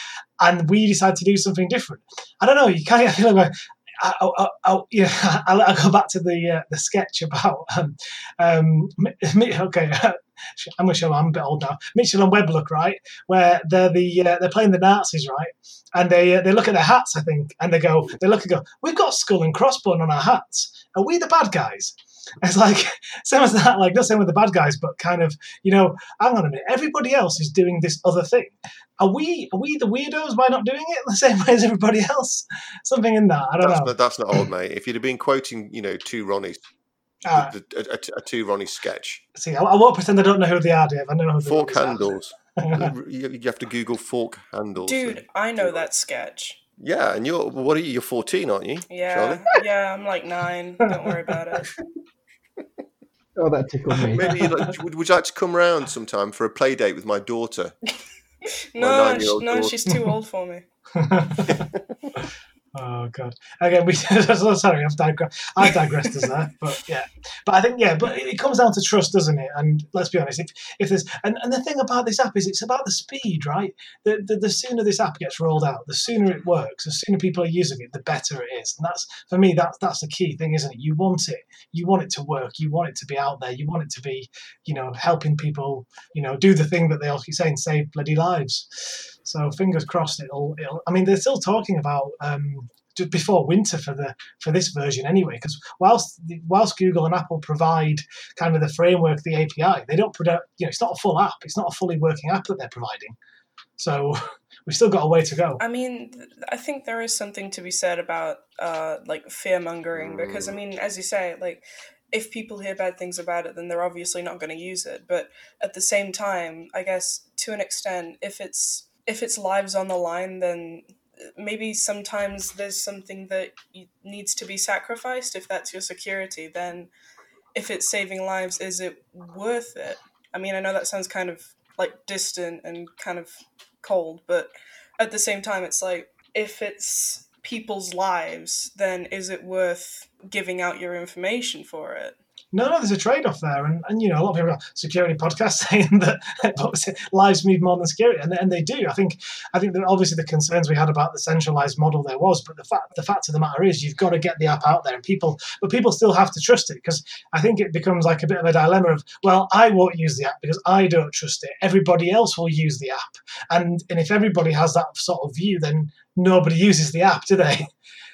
and we decide to do something different. I don't know. You kind of feel like, I, I, I, yeah, I'll, I'll go back to the uh, the sketch about um, um okay. I'm going to show I'm a bit old now. Mitchell and Webb look, right, where they're the uh, they're playing the Nazis, right, and they uh, they look at their hats, I think, and they go they look and go, we've got skull and crossbone on our hats. Are we the bad guys? It's like same as that, like not same with the bad guys, but kind of, you know, hang on a minute, everybody else is doing this other thing. Are we are we the weirdos by not doing it the same way as everybody else? Something in that, I don't that's know. Not, that's not old, mate. If you'd have been quoting, you know, two Ronnies. Uh, The, the, a, a two Ronnie sketch. See, I, I won't pretend I don't know who they are, Dave. I know who Fork they are. handles. you, you have to Google fork handles. Dude, and, I know that sketch. Yeah, and you're what are you? You're fourteen, aren't you? Yeah, Charlie? yeah, I'm like nine. Don't worry about it. Oh, that tickled me. Maybe you'd like, would, would you like to come round sometime for a play date with my daughter? No, nine-year-old no, daughter. she's too old for me. Oh god! Again, we sorry, I've digressed. I've digressed us there, but yeah. But I think yeah, but it comes down to trust, doesn't it? And let's be honest, if if there's and, and the thing about this app is it's about the speed, right? The, the the sooner this app gets rolled out, the sooner it works, the sooner people are using it, the better it is. And that's for me, that's that's the key thing, isn't it? You want it, you want it to work, you want it to be out there, you want it to be, you know, helping people, you know, do the thing that they all keep saying, save bloody lives. So fingers crossed it'll, it'll I mean, they're still talking about um, just before winter for the for this version anyway, because whilst whilst Google and Apple provide kind of the framework, the A P I, they don't produce, you know, it's not a full app. It's not a fully working app that they're providing. So we've still got a way to go. I mean, I think there is something to be said about uh, like fear mongering, because I mean, as you say, like, if people hear bad things about it, then they're obviously not going to use it. But at the same time, I guess to an extent, if it's if it's lives on the line, then maybe sometimes there's something that needs to be sacrificed. If that's your security, then if it's saving lives, is it worth it? I mean, I know that sounds kind of like distant and kind of cold, but at the same time, it's like, if it's people's lives, then is it worth giving out your information for it? No, no, there's a trade-off there, and, and you know, a lot of people have security podcasts saying that lives move more than security, and, and they do. I think, I think that obviously the concerns we had about the centralized model there was, but the fact, the fact of the matter is, you've got to get the app out there, and people, but people still have to trust it, because I think it becomes like a bit of a dilemma of, well, I won't use the app because I don't trust it. Everybody else will use the app, and and if everybody has that sort of view, then nobody uses the app, do they?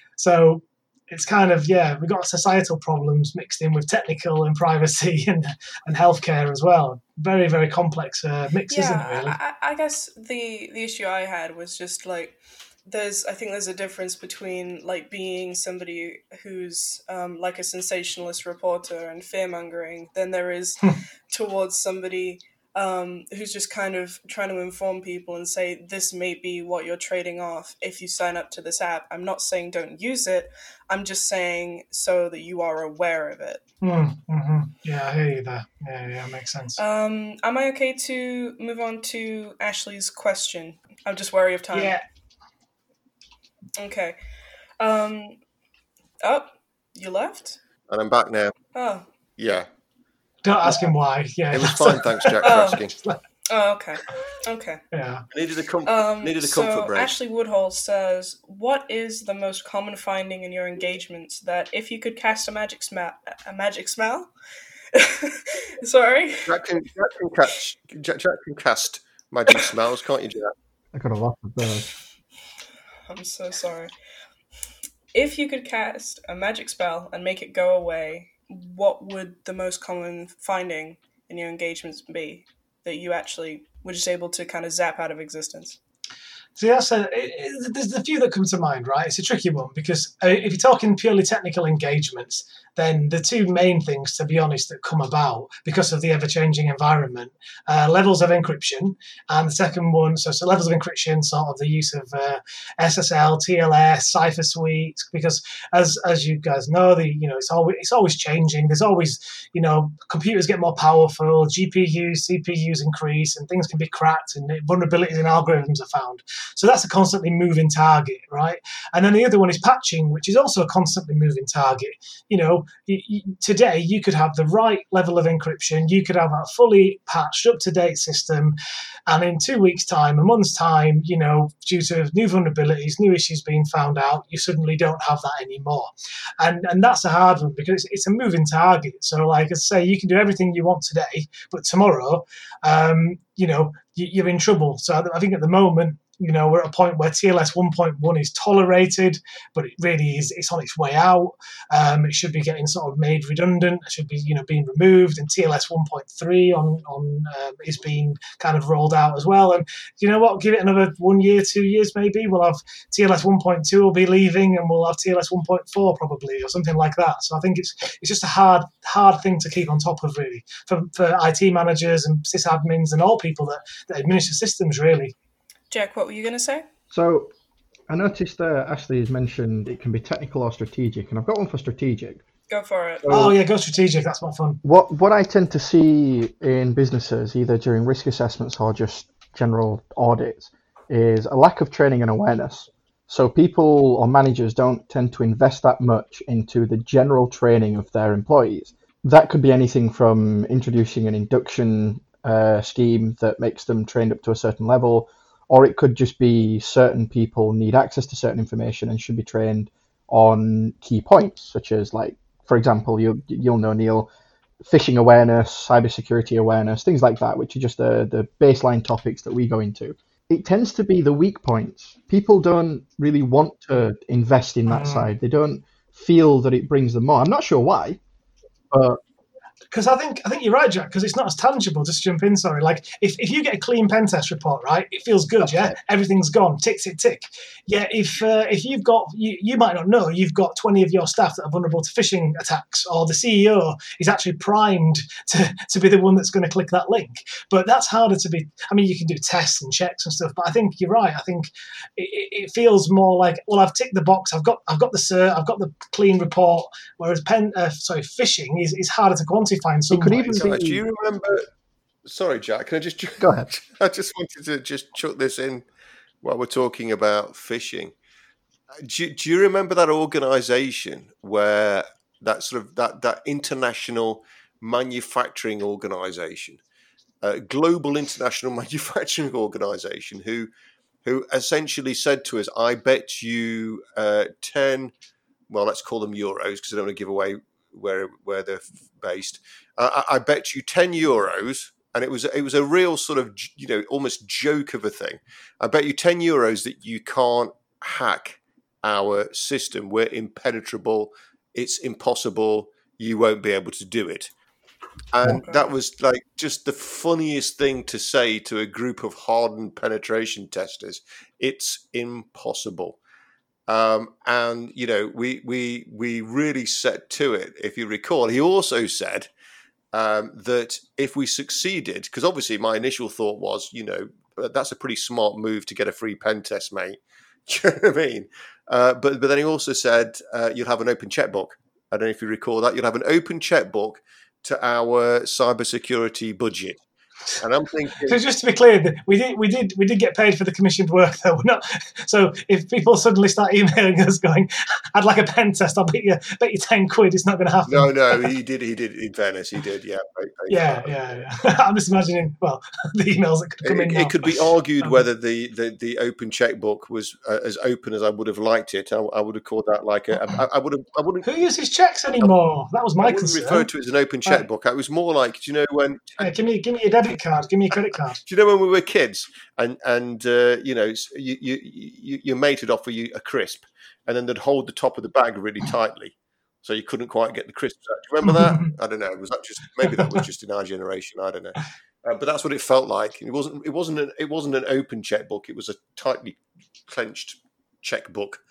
So it's kind of, yeah, we've got societal problems mixed in with technical and privacy and, and healthcare as well. Very, very complex uh, mix, yeah, isn't it, really? I, I guess the, the issue I had was just, like, there's, I think there's a difference between, like, being somebody who's, um, like, a sensationalist reporter and fear-mongering than there is towards somebody Um, who's just kind of trying to inform people and say, this may be what you're trading off if you sign up to this app. I'm not saying don't use it. I'm just saying so that you are aware of it. Mm, mm-hmm. Yeah, I hear you there. Yeah, yeah, makes sense. Um, am I okay to move on to Ashley's question? I'm just wary of time. Yeah. Okay. Um, oh, you left? And I'm back now. Oh. Yeah. Don't ask him why. Yeah, it was fine. Thanks, Jack, for oh. asking. Oh, okay. Okay. Yeah. I needed a, com- um, needed a comfort so break. Ashley Woodhall says, what is the most common finding in your engagements that if you could cast a magic smell, a magic smell? Sorry? Jack can, Jack, can catch, Jack, Jack can cast magic smells, can't you, Jack? I got a lot of those. I'm so sorry. If you could cast a magic spell and make it go away, what would the most common finding in your engagements be that you actually were just able to kind of zap out of existence? So that's a, it, it, there's a few that come to mind, right? It's a tricky one because uh, if you're talking purely technical engagements, then the two main things, to be honest, that come about because of the ever-changing environment, uh, levels of encryption, and the second one, so, so levels of encryption, sort of the use of uh, S S L, T L S, Cipher Suite, because as as you guys know, the you know it's always it's always changing. There's always you know computers get more powerful, G P Us, C P Us increase, and things can be cracked, and vulnerabilities in algorithms are found. So that's a constantly moving target, right? And then the other one is patching, which is also a constantly moving target. You know, y- y- today you could have the right level of encryption, you could have a fully patched, up-to-date system, and in two weeks' time, a month's time, you know, due to new vulnerabilities, new issues being found out, you suddenly don't have that anymore. And and that's a hard one because it's a moving target. So, like I say, you can do everything you want today, but tomorrow, um, you know, you, you're in trouble. So I think at the moment, you know, we're at a point where T L S one point one is tolerated, but it really is, it's on its way out. Um, it should be getting sort of made redundant. It should be, you know, being removed. And T L S one point three on, on um, is being kind of rolled out as well. And you know what? Give it another one year, two years maybe. We'll have T L S one point two will be leaving and we'll have T L S one point four probably or something like that. So I think it's it's just a hard, hard thing to keep on top of really for, for I T managers and sysadmins and all people that, that administer systems really. Jack, what were you going to say? So I noticed uh, Ashley has mentioned it can be technical or strategic, and I've got one for strategic. Go for it. So oh, yeah, go strategic. That's more fun. What, what I tend to see in businesses, either during risk assessments or just general audits, is a lack of training and awareness. So people or managers don't tend to invest that much into the general training of their employees. That could be anything from introducing an induction uh, scheme that makes them trained up to a certain level, or it could just be certain people need access to certain information and should be trained on key points, such as, like, for example, you'll, you'll know, Neil, phishing awareness, cybersecurity awareness, things like that, which are just the, the baseline topics that we go into. It tends to be the weak points. People don't really want to invest in that mm. side. They don't feel that it brings them more. I'm not sure why, but because I think I think you're right, Jack. Because it's not as tangible. Just to jump in, sorry. Like if, if you get a clean pen test report, right, it feels good. That's yeah, it. Everything's gone. Tick, tick, tick. Yeah. If uh, if you've got you, you might not know you've got twenty of your staff that are vulnerable to phishing attacks, or the C E O is actually primed to, to be the one that's going to click that link. But that's harder to be. I mean, you can do tests and checks and stuff. But I think you're right. I think it, it feels more like, well, I've ticked the box. I've got I've got the cert. I've got the clean report. Whereas pen uh, sorry phishing is, is harder to quantify. Find some could even be... Do you remember? Sorry, Jack. Can I just go ahead? I just wanted to just chuck this in while we're talking about phishing. Do, do you remember that organisation where that sort of that that international manufacturing organisation, uh, global international manufacturing organisation, who who essentially said to us, "I bet you uh, ten, well, let's call them euros because I don't want to give away." where where they're based. Uh, I, I bet you ten euros, and it was it was a real sort of, you know, almost joke of a thing. I bet you ten euros that you can't hack our system. We're impenetrable. It's impossible. You won't be able to do it. And okay. that was like just the funniest thing to say to a group of hardened penetration testers. It's impossible. Um, and, you know, we we we really set to it, if you recall. He also said um, that if we succeeded, because obviously my initial thought was, you know, that's a pretty smart move to get a free pen test, mate. Do you know what I mean? Uh, but, but then he also said uh, you'll have an open checkbook. I don't know if you recall that. You'll have an open checkbook to our cybersecurity budget. And I'm thinking, so just to be clear, we did we did we did get paid for the commissioned work, though. We're not. So if people suddenly start emailing us going, "I'd like a pen test," I'll bet you bet you ten quid. It's not going to happen. No, no, he did. He did. In fairness, he did. Yeah, pay, pay yeah, yeah, yeah. I'm just imagining. Well, the emails that could come it, in. It now. could be argued um, whether the, the, the open checkbook was uh, as open as I would have liked it. I, I would have called that like a. I, I would have. I wouldn't. Who uses checks anymore? I, that was my I wouldn't concern. refer to it as an open checkbook. It was more like, do you know when? Yeah, give me give me your debit card. Give me a credit card. Do you know when we were kids and and uh, you know you, you, you, your mate would offer you a crisp and then they'd hold the top of the bag really tightly so you couldn't quite get the crisps out. Do you remember that? I don't know. Was that just maybe that was just in our generation? I don't know. Uh, but that's what it felt like. It wasn't. It wasn't. An, it wasn't an open checkbook. It was a tightly clenched checkbook.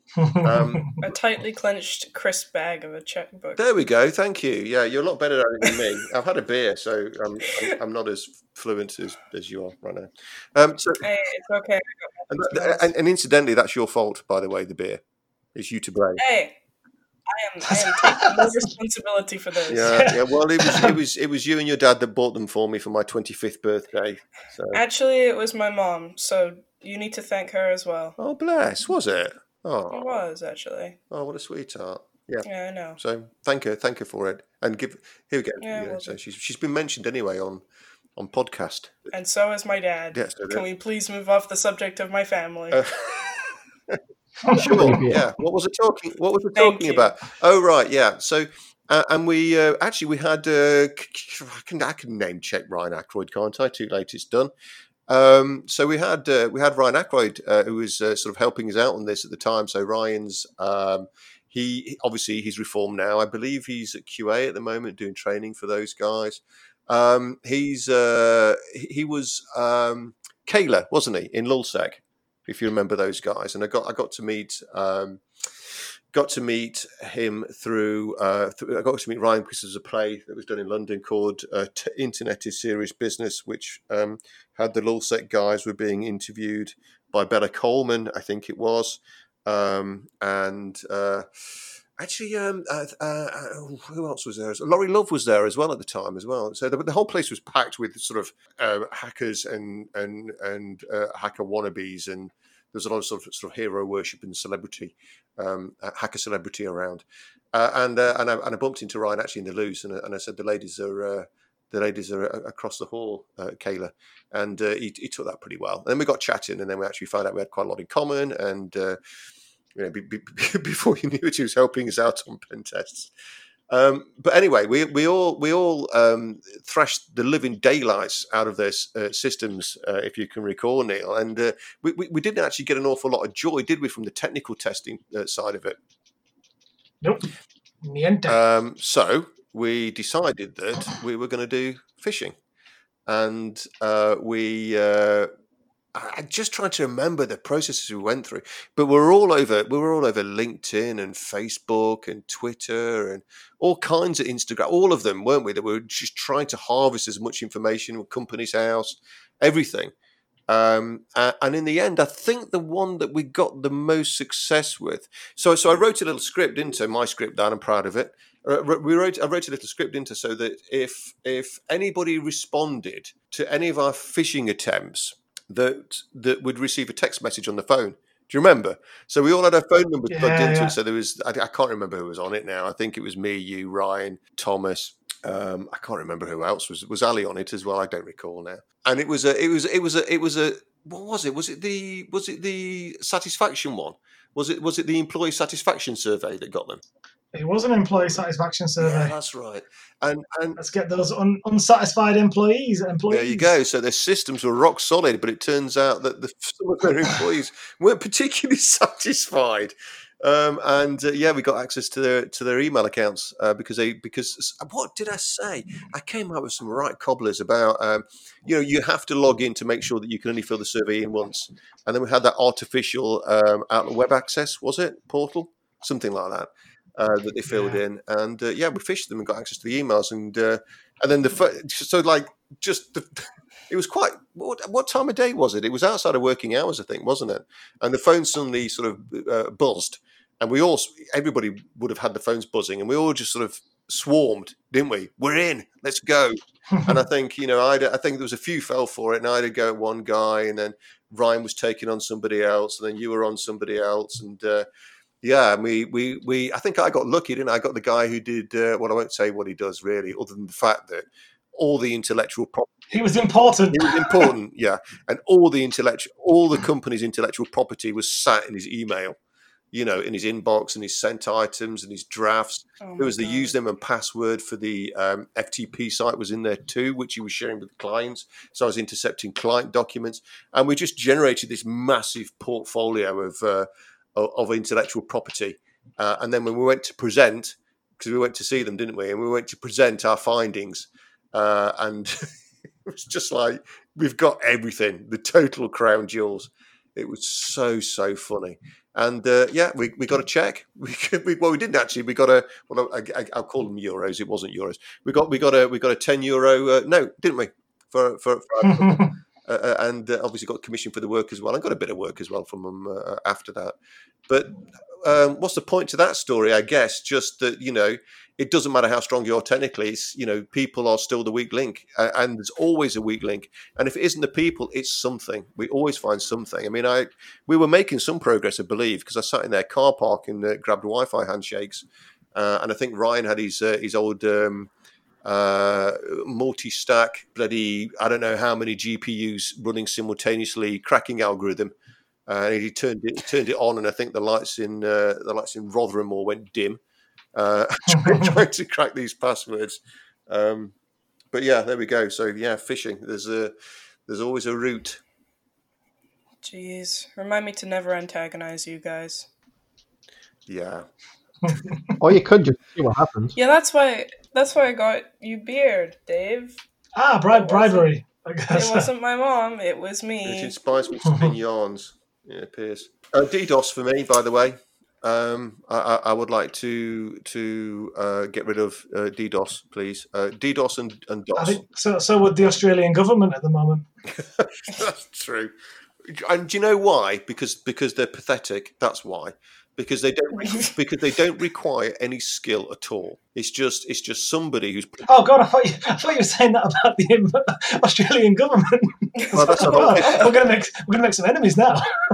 Um, a tightly clenched crisp bag of a checkbook. There we go. Thank you. Yeah, you're a lot better at it than me. I've had a beer, so I'm, I'm, I'm not as fluent as, as you are right now. Um, so, hey, it's okay. And, and, and incidentally, that's your fault, by the way. The beer, it's you to blame. Hey, I am. I am taking no responsibility for this. Yeah, yeah. Well, it was it was it was you and your dad that bought them for me for my twenty-fifth birthday. So. Actually, it was my mom. So you need to thank her as well. Oh, bless. Was it? Oh, it was actually. Oh, what a sweetheart! Yeah, yeah, I know. So thank her, thank her for it, and give here we go. Yeah, yeah well, so she's she's been mentioned anyway on on podcast. And so is my dad. Yes, so can we please move off the subject of my family? Uh, sure. Yeah. What was it talking? What was it talking about? Oh, right. Yeah. So. Uh, and we uh, actually we had uh, I can I can name check Ryan Ackroyd, can't I? Too late, it's done. Um, so we had uh, we had Ryan Ackroyd uh, who was uh, sort of helping us out on this at the time. So Ryan's um, he obviously he's reformed now. I believe he's at Q A at the moment doing training for those guys. Um, he's uh, he was um, Kayla, wasn't he, in Lulsec, if you remember those guys? And I got I got to meet. Um, Got to meet him through, uh, th- I got to meet Ryan because there's a play that was done in London called uh, T- Internet is Serious Business, which um, had the Lulsec guys were being interviewed by Bella Coleman, I think it was. Um, and uh, actually, um, uh, uh, who else was there? Laurie Love was there as well at the time as well. So the, the whole place was packed with sort of uh, hackers and, and, and uh, hacker wannabes and was a lot of sort of, sort of hero worship and celebrity, um, hacker celebrity around. Uh, and uh, and, I, and I bumped into Ryan actually in the loos, and, and I said the ladies are uh, the ladies are across the hall, uh, Kayla, and uh, he, he took that pretty well. And then we got chatting, and then we actually found out we had quite a lot in common. And uh, you know, be, be, before you knew it, he was helping us out on pen tests. Um, but anyway, we we all we all um, thrashed the living daylights out of their uh, systems, uh, if you can recall, Neil. And uh, we, we we didn't actually get an awful lot of joy, did we, from the technical testing uh, side of it? Nope. Niente. Um, so we decided that we were going to do phishing, and uh, we. Uh, I'm just trying to remember the processes we went through, but we're all over. We were all over LinkedIn and Facebook and Twitter and all kinds of Instagram. All of them, weren't we? That we were just trying to harvest as much information with Companies House, everything. Um, and in the end, I think the one that we got the most success with. So, so I wrote a little script into my script down. I'm proud of it. We wrote. I wrote a little script into so that if if anybody responded to any of our phishing attempts, that that would receive a text message on the phone. Do you remember? So we all had our phone numbers Yeah, plugged into yeah. it. So there was, I, I can't remember who was on it now. I think it was me, you, Ryan, Thomas. Um, I can't remember who else was. Was Ali on it as well? I don't recall now. And it was a, it was, it was a, it was a. What was it? Was it the, was it the satisfaction one? Was it, was it the employee satisfaction survey that got them? It was an employee satisfaction survey. Yeah, that's right. And and Let's get those un- unsatisfied employees. Employees. there you go. So their systems were rock solid, but it turns out that the, some of their employees weren't particularly satisfied. Um, and uh, yeah, we got access to their to their email accounts uh, because they because what did I say? I came up with some right cobblers about um, you know, you have to log in to make sure that you can only fill the survey in once, and then we had that artificial um, Outlook web access, was it portal, something like that. Uh, that they filled Yeah. in, and uh, yeah, we fished them and got access to the emails, and uh, and then the fir- so like just the, it was quite what, what time of day was it? It was outside of working hours, I think, wasn't it? And the phone suddenly sort of uh, buzzed, and we all everybody would have had the phones buzzing, and we all just sort of swarmed, didn't we? We're in, let's go. And I think you know, I I think there was a few fell for it, and I had to go at one guy, and then Ryan was taking on somebody else, and then you were on somebody else, and. Uh, Yeah, and we, we, we, I think I got lucky, didn't I? I got the guy who did, uh, well, I won't say what he does really, other than the fact that all the intellectual property. He was important. He was important, yeah. And all the intellectual, all the company's intellectual property was sat in his email, you know, in his inbox and his sent items and his drafts. Oh There was the my God. username and password for the um, F T P site was in there too, which he was sharing with clients. So I was intercepting client documents. And we just generated this massive portfolio of, uh, of intellectual property. Uh, and then when we went to present, because we went to see them, didn't we? And we went to present our findings. Uh, and it was just like, we've got everything, the total crown jewels. It was so, so funny. And uh, yeah, we, we got a check. We, we well, we didn't actually. We got a well, I, I, I'll call them euros. It wasn't euros. We got we got a we got a ten euro uh, note, didn't we? For for, for our, uh, and uh, obviously got commission for the work as well. I got a bit of work as well from them uh, after that. But um, what's the point to that story? I guess just that you know it doesn't matter how strong you are technically. It's, you know, people are still the weak link, uh, and there's always a weak link. And if it isn't the people, it's something. We always find something. I mean, I we were making some progress, I believe, because I sat in their car park and uh, grabbed Wi-Fi handshakes, uh, and I think Ryan had his uh, his old. Um, uh multi-stack bloody I don't know how many G P Us running simultaneously cracking algorithm, uh, and he turned it turned it on, and I think the lights in uh, the lights in Rotherham all went dim, uh trying, trying to crack these passwords. Um but yeah, there we go. So yeah, phishing, there's a there's always a route. Jeez, remind me to never antagonize you guys. Yeah. Or you could just see what happens. Yeah, that's why. That's why I got you beard, Dave. Ah, bri- It bribery. I It guess. wasn't my mom. It was It me. inspires me to spin yarns. Yeah, Pierce. Uh, DDoS for me, by the way. Um, I, I I would like to to uh, get rid of uh, DDoS, please. Uh, DDoS and, and I DOS. think so. So would the Australian government at the moment. That's true. And do you know why? Because because they're pathetic. That's why. because they don't re- because they don't require any skill at all. It's just it's just somebody who's. Oh God! I thought you, I thought you were saying that about the um, Australian government. Well, that's a whole Oh, different- we're gonna make we're gonna make some enemies now.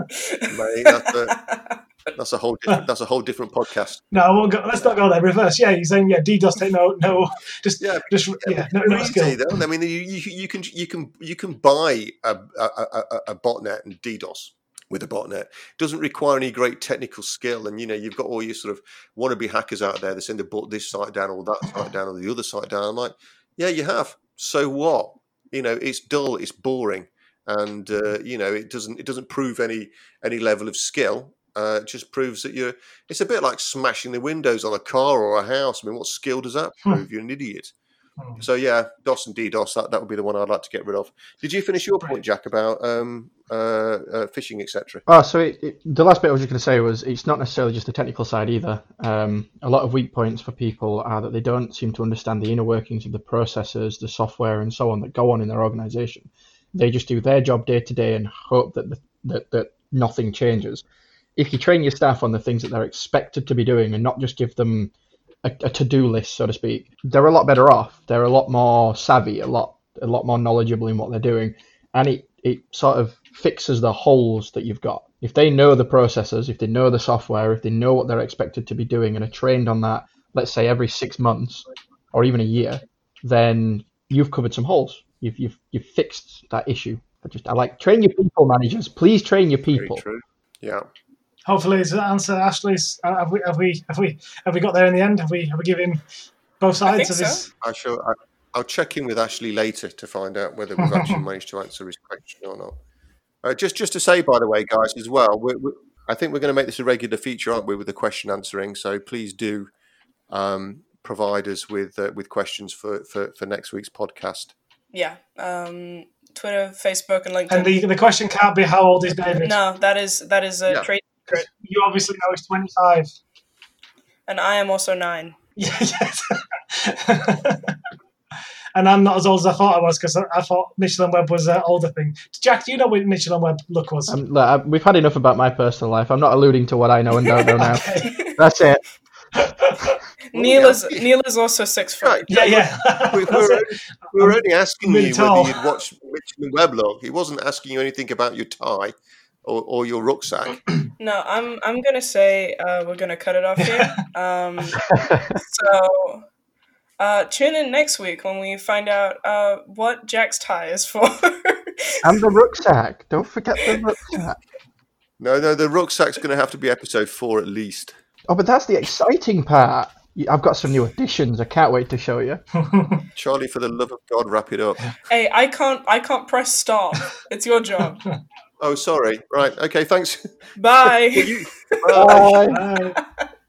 Mate, that's, a, that's a whole different that's a whole different podcast. No, I won't go, let's not go there. Reverse. Yeah, you're saying yeah. DDoS take no no just Yeah, just yeah no, They're no easy, skill. though. I mean, you, you you can you can you can buy a a, a, a botnet and DDoS with a botnet. It doesn't require any great technical skill, and you know you've got all your sort of wannabe hackers out there that saying they bought this site down or that site down or the other site down. I'm like, yeah, you have. So what? You know, it's dull, it's boring, and uh, you know it doesn't it doesn't prove any any level of skill. Uh, it just proves that you're. It's a bit like smashing the windows on a car or a house. I mean, what skill does that prove? You're an idiot. So yeah, DOS and DDoS, that, that would be the one I'd like to get rid of. Did you finish your point, Jack, about um, uh, uh, phishing, et cetera? Oh, so it, it, the last bit I was just going to say was it's not necessarily just the technical side either. Um, a lot of weak points for people are that they don't seem to understand the inner workings of the processes, the software, and so on that go on in their organisation. They just do their job day to day and hope that, the, that that nothing changes. If you train your staff on the things that they're expected to be doing and not just give them a, a to-do list, so to speak, they're a lot better off. They're a lot more savvy, a lot a lot more knowledgeable in what they're doing, and it, it sort of fixes the holes that you've got. If they know the processes, if they know the software, if they know what they're expected to be doing and are trained on that, let's say every six months or even a year, then you've covered some holes. You've you've you've fixed that issue. I just I like train your people, managers. Please train your people. Very true. Yeah. Hopefully, does that answer Ashley's? Uh, have we have we have we have we got there in the end? Have we have we given both I sides think of this? so. I shall. I, I'll check in with Ashley later to find out whether we've actually managed to answer his question or not. Uh, just, just to say, by the way, guys, as well, we're, we're, I think we're going to make this a regular feature, aren't we, with the question answering? So please do um, provide us with uh, with questions for, for, for next week's podcast. Yeah. Um, Twitter, Facebook, and LinkedIn. And the the question can't be how old is David? No, that is that is a Yeah. trade secret, You obviously know he's twenty-five. and I am also nine. Yeah, yes. And I'm not as old as I thought I was because I, I thought Michelin Web was an older thing. Jack, do you know what Michelin Web look was? Um, look, I- we've had enough about my personal life. I'm not alluding to what I know and don't know now. Okay. That's it. Neil yeah. is Neil is also six foot. Right. Yeah, yeah. We, we, That's were, it. only, we were only asking really you tall. whether you'd watched Michelin Weblog. He wasn't asking you anything about your tie or, or your rucksack. No, I'm I'm gonna say uh, we're gonna cut it off here. Um, so uh, tune in next week when we find out uh, what Jack's tie is for. And the rucksack. Don't forget the rucksack. No, no, the rucksack's going to have to be episode four at least. Oh, but that's the exciting part. I've got some new additions. I can't wait to show you. Charlie, for the love of God, wrap it up. Hey, I can't I can't press stop. It's your job. Oh, sorry. Right. Okay, thanks. Bye. Bye. Bye. Uh,